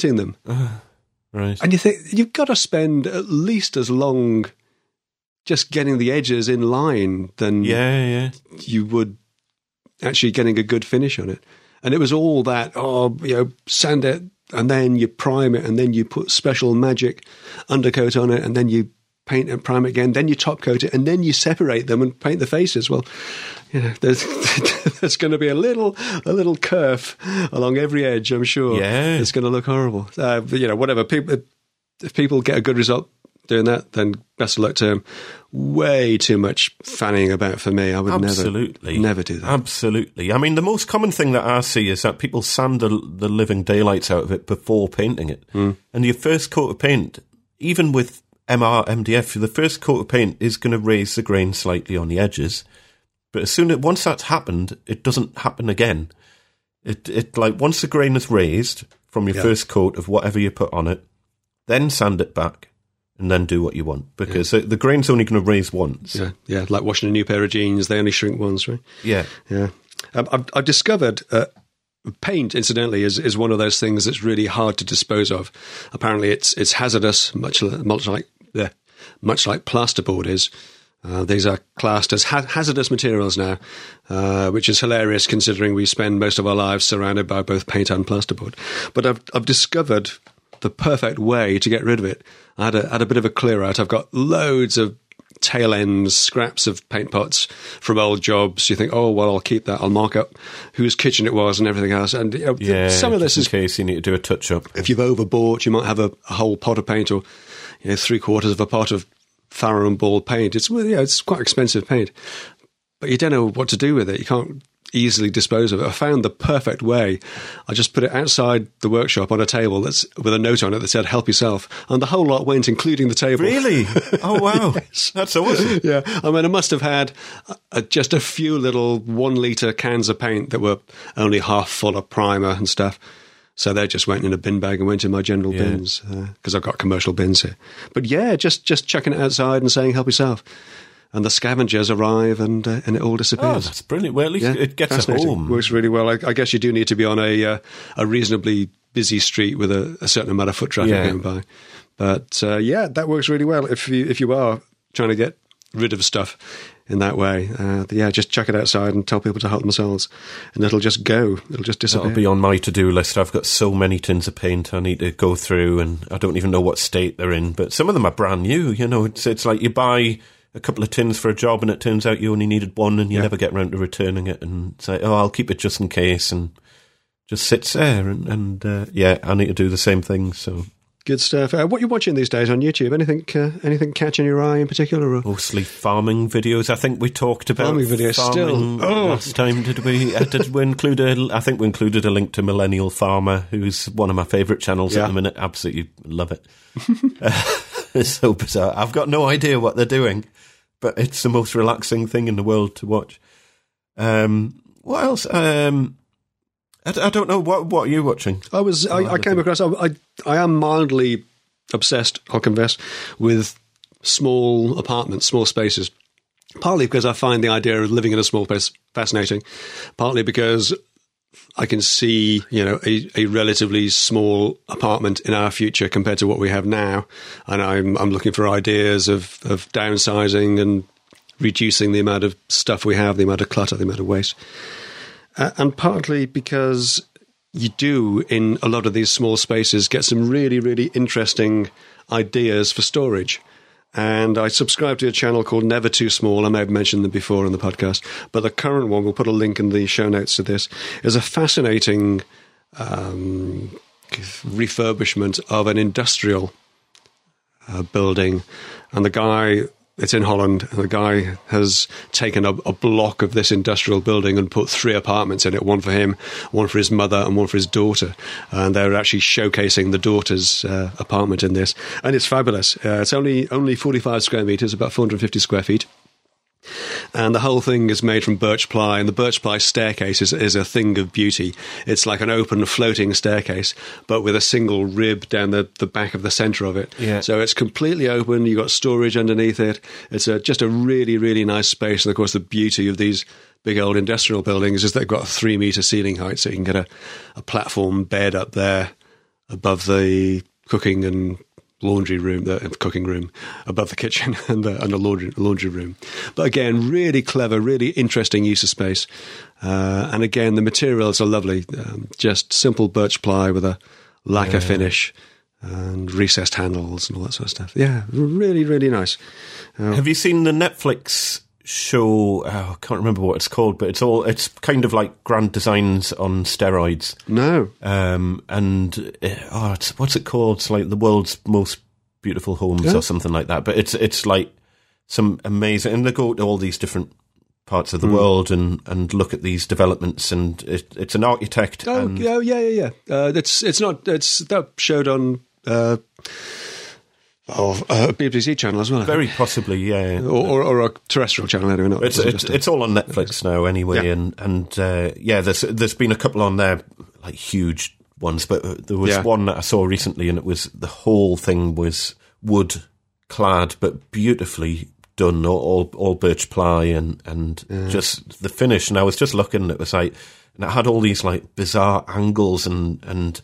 Right. And you think, you've got to spend at least as long just getting the edges in line than you would actually getting a good finish on it. And it was all that, sand it, and then you prime it, and then you put special magic undercoat on it, and then you paint and prime it again, then you top coat it, and then you separate them and paint the faces. Well, there's going to be a little curve along every edge, I'm sure. Yeah. It's going to look horrible. But, whatever. If people get a good result doing that, then best of luck to them. Way too much fanning about for me. I would never do that. Absolutely. I mean, the most common thing that I see is that people sand the living daylights out of it before painting it. And your first coat of paint, even with MDF, the first coat of paint is going to raise the grain slightly on the edges. But once that's happened, it doesn't happen again. It like once the grain is raised from your first coat of whatever you put on it, then sand it back. And then do what you want, because the grain's only going to raise once. Yeah, like washing a new pair of jeans, they only shrink once, right? Yeah. I've discovered paint, incidentally, is one of those things that's really hard to dispose of. Apparently, it's hazardous, much like plasterboard is. These are classed as hazardous materials now, which is hilarious considering we spend most of our lives surrounded by both paint and plasterboard. But I've discovered the perfect way to get rid of it. I had a bit of a clear out. I've got loads of tail ends, scraps of paint pots from old jobs. You think, I'll keep that. I'll mark up whose kitchen it was and everything else. And some of this is in case you need to do a touch up. If you've overbought, you might have a whole pot of paint, or 3/4 of a pot of Farrow and Ball paint. It's quite expensive paint, but you don't know what to do with it. You can't easily dispose of it. I found the perfect way. I just put it outside the workshop on a table that's with a note on it that said "Help yourself," and the whole lot went, including the table. Really? Oh wow, Yes. That's awesome. Yeah, I mean, I must have had just a few little 1 litre cans of paint that were only half full of primer and stuff. So they just went in a bin bag and went in my general bins, because I've got commercial bins here. But just chucking it outside and saying "Help yourself." And the scavengers arrive, and it all disappears. Oh, that's brilliant. Well, at least it gets it home. Works really well. I guess you do need to be on a reasonably busy street with a certain amount of foot traffic going by. But that works really well if you are trying to get rid of stuff in that way. Just chuck it outside and tell people to help themselves, and it'll just go. It'll just disappear. That'll be on my to-do list. I've got so many tins of paint I need to go through, and I don't even know what state they're in. But some of them are brand new. It's like you buy a couple of tins for a job, and it turns out you only needed one, and you never get around to returning it, and say, I'll keep it just in case, and just sits there, and I need to do the same thing. So good stuff. What are you watching these days on YouTube? Anything catching your eye in particular? Or? Mostly farming videos. I think we talked about farming videos last time. Did we? Did we include I think we included a link to Millennial Farmer, who's one of my favourite channels at the minute. Absolutely love it. It's so bizarre. I've got no idea what they're doing, but it's the most relaxing thing in the world to watch. What else? I don't know. What are you watching? I came across. I am mildly obsessed, I'll confess, with small apartments, small spaces. Partly because I find the idea of living in a small place fascinating. Partly because I can see, a relatively small apartment in our future compared to what we have now, and I'm looking for ideas of downsizing and reducing the amount of stuff we have, the amount of clutter, the amount of waste. And partly because you do, in a lot of these small spaces, get some really, really interesting ideas for storage. And I subscribe to a channel called Never Too Small. I may have mentioned them before in the podcast, but the current one, we'll put a link in the show notes to this, is a fascinating refurbishment of an industrial building. And the guy, it's in Holland, and the guy has taken a block of this industrial building and put 3 apartments in it, one for him, one for his mother, and one for his daughter. And they're actually showcasing the daughter's apartment in this. And it's fabulous. It's only 45 square metres, about 450 square feet. And the whole thing is made from birch ply, and the birch ply staircase is a thing of beauty. It's like an open floating staircase, but with a single rib down the back of the centre of it. Yeah. So it's completely open. You've got storage underneath it. It's just a really, really nice space. And of course, the beauty of these big old industrial buildings is they've got a 3-metre ceiling height, so you can get a platform bed up there above the cooking and laundry room, the cooking room, above the kitchen and the laundry room. But again, really clever, really interesting use of space. And again, the materials are lovely. Just simple birch ply with a lacquer finish and recessed handles and all that sort of stuff. Yeah, really, really nice. Have you seen the Netflix show? I can't remember what it's called, but it's kind of like Grand Designs on steroids. No. What's it called? It's like the world's most beautiful homes or something like that. But it's like some amazing, and they go to all these different parts of the world and look at these developments, and it's an architect. Yeah. That showed on BBC channel as well. Very possibly, yeah. Or a terrestrial channel, anyway. Not it's all on Netflix now, anyway. Yeah. There's been a couple on there, like huge ones, but there was one that I saw recently, and it was the whole thing was wood clad, but beautifully done, all birch ply, and just the finish. And I was just looking, it was like, and it had all these like bizarre angles, and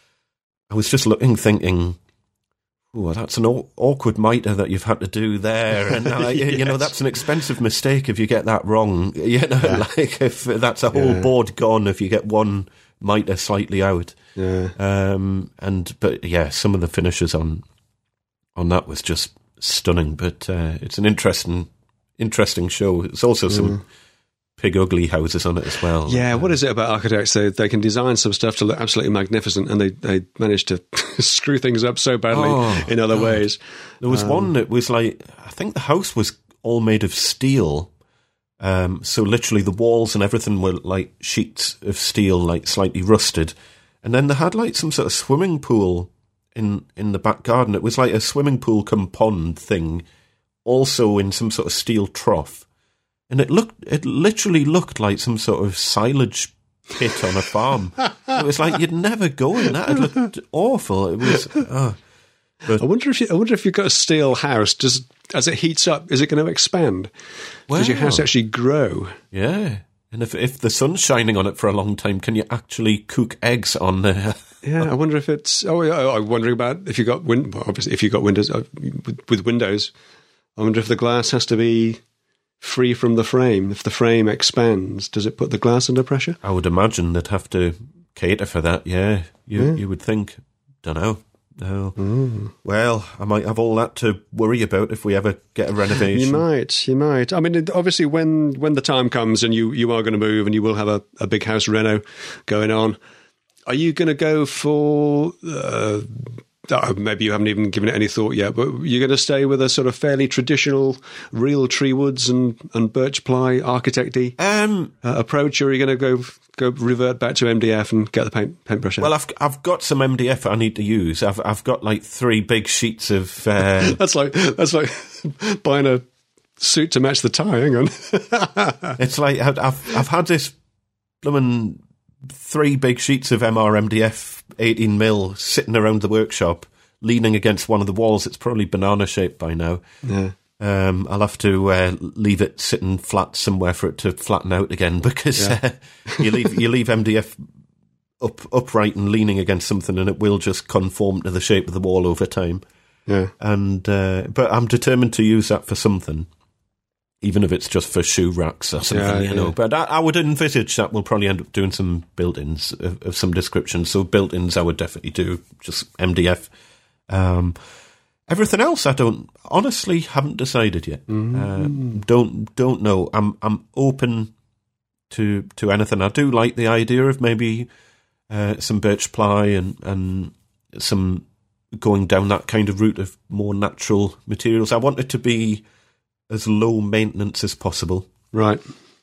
I was just looking, thinking, oh, that's an awkward mitre that you've had to do there, and you know, that's an expensive mistake if you get that wrong. You know, like if that's a whole board gone if you get one mitre slightly out. Yeah. But some of the finishes on that was just stunning. But it's an interesting show. It's also some pig ugly houses on it as well. Yeah, what is it about architects? They can design some stuff to look absolutely magnificent, and they manage to screw things up so badly in other ways. There was one that was like, I think the house was all made of steel. So literally the walls and everything were like sheets of steel, like slightly rusted. And then they had like some sort of swimming pool in the back garden. It was like a swimming pool cum pond thing, also in some sort of steel trough. And it literally looked like some sort of silage pit on a farm. It was like you'd never go in that. It looked awful. It was. But I wonder if you've got a steel house. As it heats up, is it going to expand? Does your house actually grow? Yeah. And if the sun's shining on it for a long time, can you actually cook eggs on there? Yeah, I wonder if it's. I'm wondering about if you got obviously if you got windows with windows. I wonder if the glass has to be free from the frame. If the frame expands, does it put the glass under pressure? I would imagine they'd have to cater for that. Yeah, you would think. Don't know. No. Well, I might have all that to worry about if we ever get a renovation. You might. I mean, obviously, when the time comes and you are going to move and you will have a big house reno going on, are you going to go for... maybe you haven't even given it any thought yet, but you're going to stay with a sort of fairly traditional real tree woods and birch ply architect-y approach, or are you going to go revert back to MDF and get the paintbrush out? Well, I've got some MDF I need to use. I've got like 3 big sheets of. That's like buying a suit to match the tie. Hang on. It's like I've had this blooming 3 big sheets of MDF 18mm sitting around the workshop, leaning against one of the walls. It's probably banana shaped by now. Yeah. I'll have to leave it sitting flat somewhere for it to flatten out again, because you leave MDF upright and leaning against something, and it will just conform to the shape of the wall over time. Yeah. And but I'm determined to use that for something, even if it's just for shoe racks or something, you know. But I would envisage that we'll probably end up doing some built-ins of some description. So built-ins I would definitely do, just MDF. Everything else I honestly haven't decided yet. Don't know. I'm open to anything. I do like the idea of maybe some birch ply and some going down that kind of route of more natural materials. I want it to be as low maintenance as possible. Right.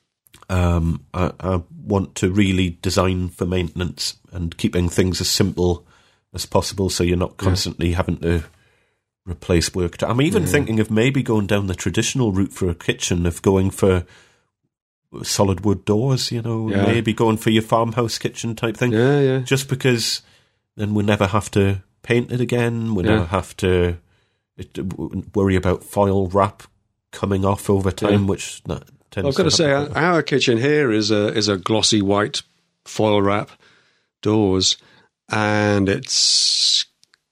I want to really design for maintenance and keeping things as simple as possible, so you're not constantly having to replace worktop. I'm even thinking of maybe going down the traditional route for a kitchen, of going for solid wood doors, maybe going for your farmhouse kitchen type thing. Yeah. Just because then we never have to paint it again. We never have to worry about foil wrap coming off over time, which tends I've got to say, our kitchen here is a glossy white foil wrap doors, and it's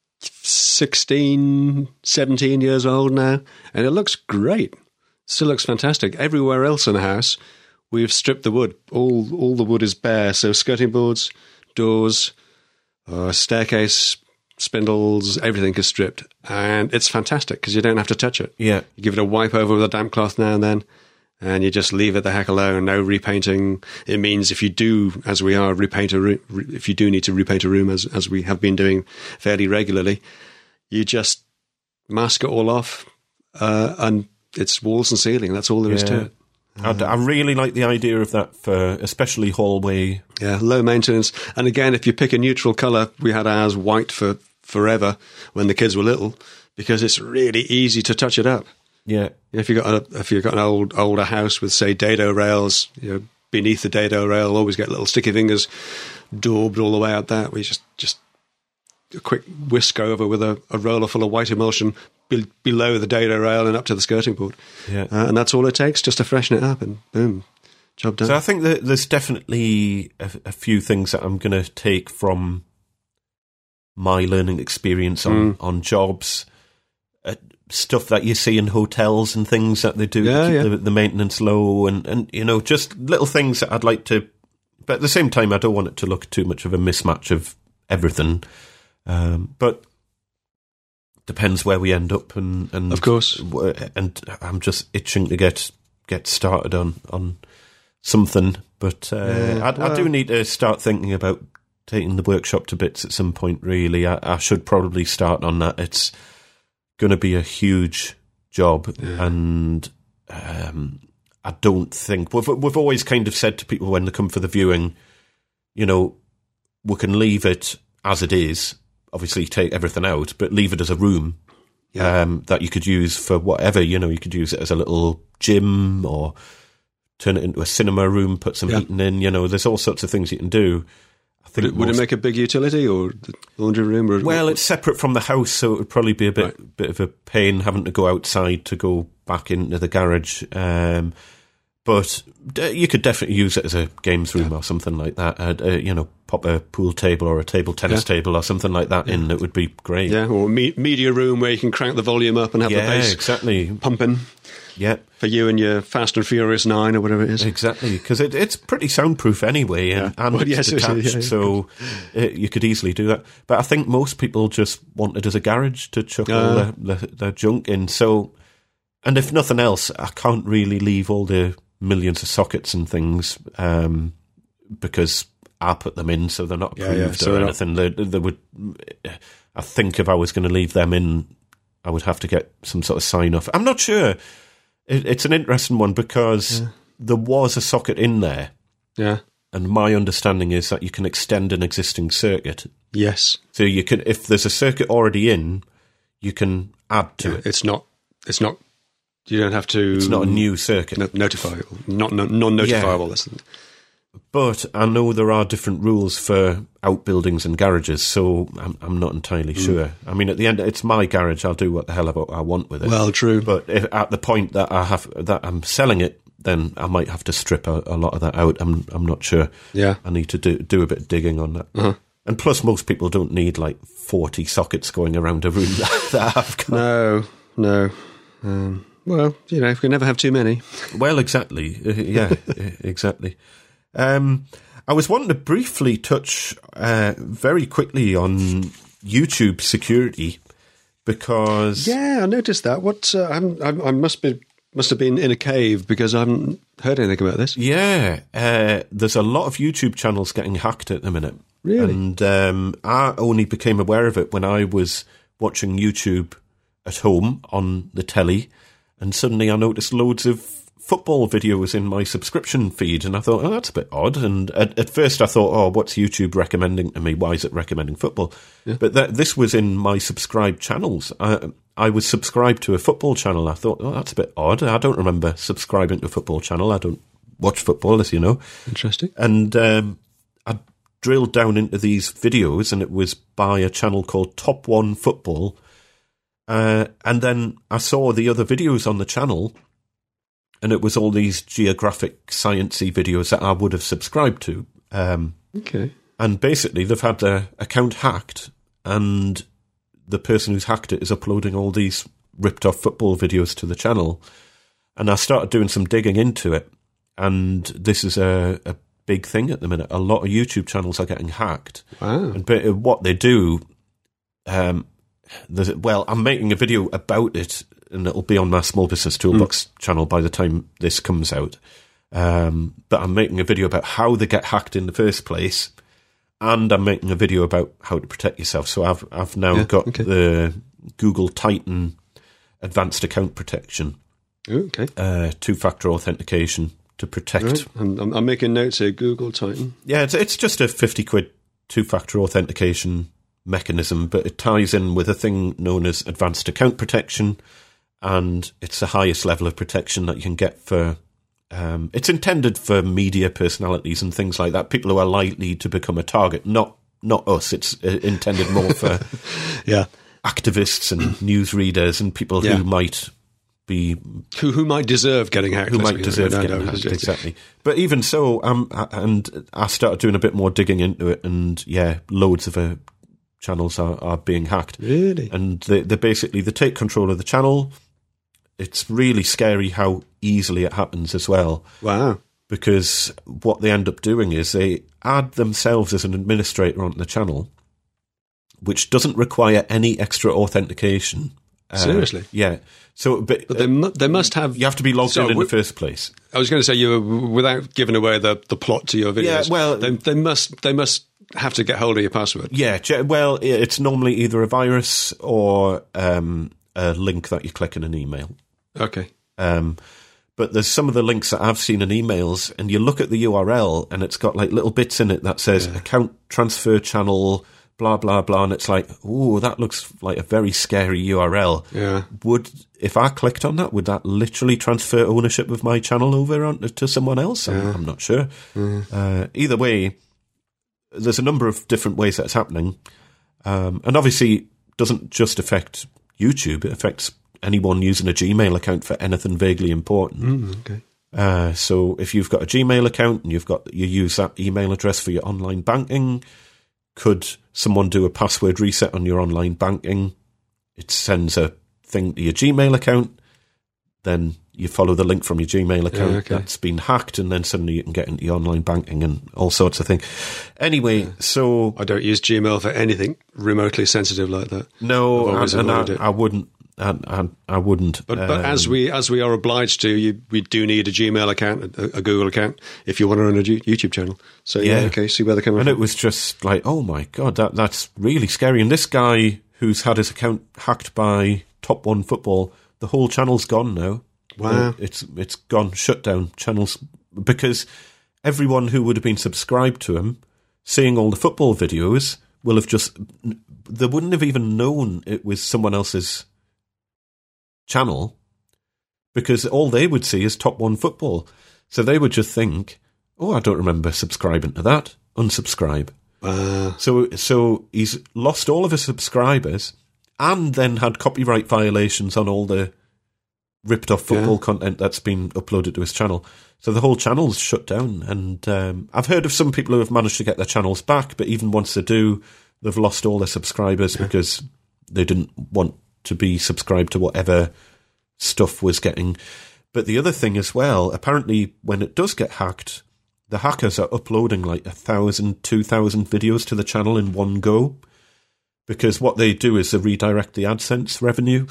16, 17 years old now, and it looks great. Still looks fantastic. Everywhere else in the house, we've stripped the wood. All the wood is bare, so skirting boards, doors, staircase, spindles, everything is stripped, and it's fantastic because you don't have to touch it. Yeah. You give it a wipe over with a damp cloth now and then, and you just leave it the heck alone. No repainting. It means if you do, as we are, if you do need to repaint a room, as we have been doing fairly regularly, you just mask it all off, and it's walls and ceiling. That's all there is to it. I really like the idea of that for especially hallway. Yeah, low maintenance. And again, if you pick a neutral colour, we had ours white for forever when the kids were little, because it's really easy to touch it up. Yeah. If you've got an older house with, say, dado rails, beneath the dado rail, always get little sticky fingers daubed all the way out that. We just a quick whisk over with a roller full of white emulsion below the dado rail and up to the skirting board. Yeah. And that's all it takes, just to freshen it up, and boom, job done. So I think that there's definitely a few things that I'm going to take from my learning experience on jobs, stuff that you see in hotels and things that they do to keep the maintenance low, and just little things that I'd like to. But at the same time, I don't want it to look too much of a mismatch of everything. But depends where we end up, and of course, and I'm just itching to get started on something. But I do need to start thinking about taking the workshop to bits at some point. Really, I should probably start on that. It's going to be a huge job, and I don't think we've always kind of said to people when they come for the viewing, we can leave it as it is. Obviously, take everything out, but leave it as a room that you could use for whatever. You could use it as a little gym, or turn it into a cinema room, put some heating in. There's all sorts of things you can do. I think would it make a big utility, or the laundry room? Or it's separate from the house, so it would probably be a bit of a pain having to go outside to go back into the garage. But you could definitely use it as a games room or something like that. Pop a pool table or a table tennis table or something like that in. It would be great. Yeah, or media room where you can crank the volume up and have the bass pumping. Yeah, for you and your Fast and Furious 9 or whatever it is. Exactly, because it's pretty soundproof anyway, and it's detached, so you could easily do that. But I think most people just want it as a garage to chuck all their junk in. So, and if nothing else, I can't really leave all the millions of sockets and things because I put them in, so they're not approved or anything. They would. I think if I was going to leave them in, I would have to get some sort of sign off. I'm not sure. It's an interesting one because there was a socket in there. Yeah. And my understanding is that you can extend an existing circuit. Yes. So you can, if there's a circuit already in, you can add to it. It's not, you don't have to. It's not a new circuit. Notifiable. Non-notifiable. Yeah. But I know there are different rules for outbuildings and garages, so I'm not entirely sure. I mean, at the end, it's my garage. I'll do what the hell I want with it. Well, true. But at the point that I'm selling it, then I might have to strip a lot of that out. I'm not sure. Yeah, I need to do a bit of digging on that. Uh-huh. And plus, most people don't need like 40 sockets going around a room that I've got. No. Well, you can never have too many. Well, exactly. Yeah, exactly. I was wanting to briefly touch very quickly on YouTube security because I noticed that. What I must have been in a cave because I haven't heard anything about this. Yeah, there's a lot of YouTube channels getting hacked at the minute. Really, and I only became aware of it when I was watching YouTube at home on the telly, and suddenly I noticed loads of football videos in my subscription feed, and I thought, oh, that's a bit odd. And at first I thought, oh, what's YouTube recommending to me? Why is it recommending football? Yeah. But this was in my subscribed channels. I was subscribed to a football channel. I thought, oh, that's a bit odd. I don't remember subscribing to a football channel. I don't watch football, as you know. Interesting. And I drilled down into these videos, and it was by a channel called Top One Football. And then I saw the other videos on the channel, and it was all these geographic, sciencey videos that I would have subscribed to. Okay. And basically, they've had their account hacked, and the person who's hacked it is uploading all these ripped-off football videos to the channel. And I started doing some digging into it, and this is a big thing at the minute. A lot of YouTube channels are getting hacked. Wow. And what they do... I'm making a video about it, and it'll be on my Small Business Toolbox channel by the time this comes out. But I'm making a video about how they get hacked in the first place, and I'm making a video about how to protect yourself. So I've now got the Google Titan Advanced Account Protection. Okay. 2-factor authentication to protect. Right. I'm making notes here. Google Titan. Yeah, it's just a £50 2-factor authentication mechanism, but it ties in with a thing known as advanced account protection, and it's the highest level of protection that you can get for it's intended for media personalities and things like that, people who are likely to become a target, not us. It's intended more for activists and newsreaders and people who might be who might deserve getting hacked, exactly. But even so, and I started doing a bit more digging into it, and loads of channels are being hacked. Really? And they take control of the channel. It's really scary how easily it happens as well. Wow. Because what they end up doing is they add themselves as an administrator onto the channel, which doesn't require any extra authentication. Seriously? Yeah. So, but they must have... You have to be logged in the first place. I was going to say, without giving away the plot to your videos, they must have to get hold of your password. Yeah, well, it's normally either a virus or a link that you click in an email. Okay. But there's some of the links that I've seen in emails, and you look at the URL, and it's got like little bits in it that says account transfer channel, blah, blah, blah, and it's like, ooh, that looks like a very scary URL. Yeah. If I clicked on that, would that literally transfer ownership of my channel over to someone else? I'm not sure. Either way, there's a number of different ways that's happening. And obviously, it doesn't just affect YouTube. It affects anyone using a Gmail account for anything vaguely important. Okay. So if you've got a Gmail account and you use that email address for your online banking, could someone do a password reset on your online banking? It sends a thing to your Gmail account, then you follow the link from your Gmail account that's been hacked, and then suddenly you can get into your online banking and all sorts of things. Anyway, so... I don't use Gmail for anything remotely sensitive like that. No, I wouldn't. I wouldn't. But as we are obliged to, we do need a Gmail account, a Google account, if you want to run a YouTube channel. So see where they're coming from. And it was just like, oh my God, that's really scary. And this guy who's had his account hacked by Top One Football, the whole channel's gone now. Wow. It's gone, shut down channels, because everyone who would have been subscribed to him, seeing all the football videos, they wouldn't have even known it was someone else's channel, because all they would see is Top One Football. So they would just think, oh, I don't remember subscribing to that. Unsubscribe. So he's lost all of his subscribers, and then had copyright violations on all the ripped off football content that's been uploaded to his channel. So the whole channel's shut down. And I've heard of some people who have managed to get their channels back, but even once they do, they've lost all their subscribers because they didn't want to be subscribed to whatever stuff was getting. But the other thing as well, apparently when it does get hacked, the hackers are uploading like 1,000, 2,000 videos to the channel in one go, because what they do is they redirect the AdSense revenue.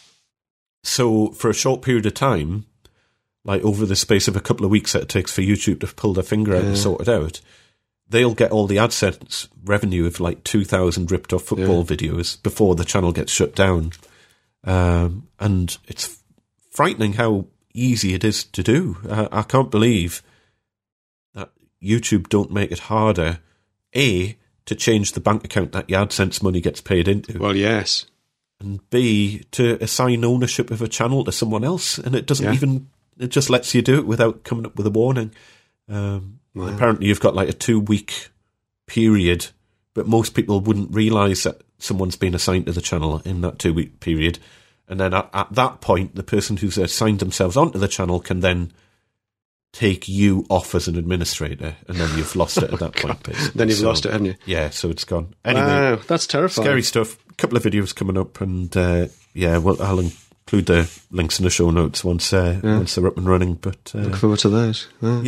So for a short period of time, like over the space of a couple of weeks that it takes for YouTube to pull their finger out and sort it out, they'll get all the AdSense revenue of like 2,000 ripped off football videos before the channel gets shut down. And it's frightening how easy it is to do. I can't believe that YouTube don't make it harder, A, to change the bank account that your AdSense money gets paid into. Well, yes. And B, to assign ownership of a channel to someone else. And it doesn't even, it just lets you do it without coming up with a warning. Apparently you've got like a 2-week period, but most people wouldn't realise that someone's been assigned to the channel in that 2-week period. And then at that point, the person who's assigned themselves onto the channel can then take you off as an administrator, and then you've lost it at that point. Basically. Then you've lost it, haven't you? Yeah, so it's gone. Anyway, wow, that's terrifying. Scary stuff. A couple of videos coming up, and I'll include the links in the show notes once they're up and running. But look forward to those.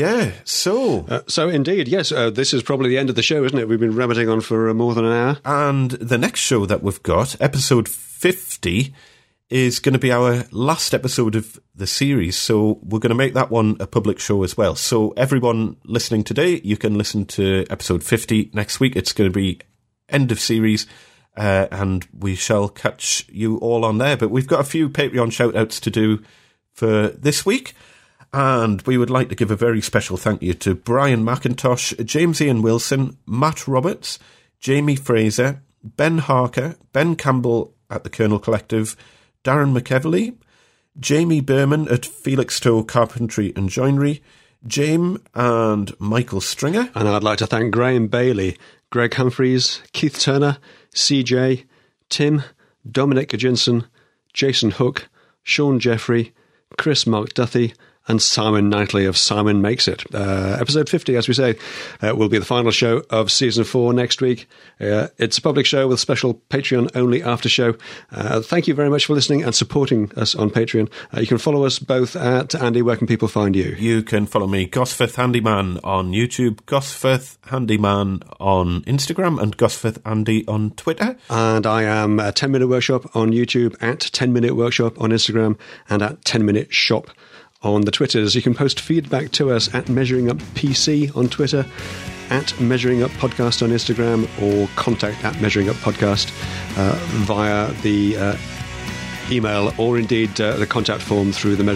So indeed, yes, this is probably the end of the show, isn't it? We've been rabbiting on for more than an hour. And the next show that we've got, episode 50, is going to be our last episode of the series, so we're going to make that one a public show as well. So everyone listening today, you can listen to episode 50 next week. It's going to be end of series, and we shall catch you all on there. But we've got a few Patreon shout-outs to do for this week, and we would like to give a very special thank you to Brian McIntosh, James Ian Wilson, Matt Roberts, Jamie Fraser, Ben Harker, Ben Campbell at the Kernel Collective, Darren McEverly, Jamie Berman at Felixstowe Carpentry and Joinery, James and Michael Stringer. And I'd like to thank Graham Bailey, Greg Humphreys, Keith Turner, CJ, Tim, Dominic Gudjonsson, Jason Hook, Sean Jeffrey, Chris Mark Duthie, and Simon Knightley of Simon Makes It. Episode 50, as we say, will be the final show of Season 4 next week. It's a public show with special Patreon-only after show. Thank you very much for listening and supporting us on Patreon. You can follow us both at Andy. Where can people find you? You can follow me, Gosforth Handyman, on YouTube, Gosforth Handyman on Instagram, and Gosforth Andy on Twitter. And I am at 10 Minute Workshop on YouTube, at 10 Minute Workshop on Instagram, and at 10 Minute Shop on the Twitters. You can post feedback to us at Measuring Up PC on Twitter, at Measuring Up Podcast on Instagram, or contact at Measuring Up Podcast via the email, or indeed the contact form through the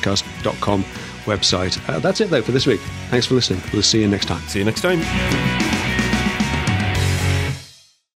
measuringuppodcast.com website. That's it, though, for this week. Thanks for listening. We'll see you next time. See you next time.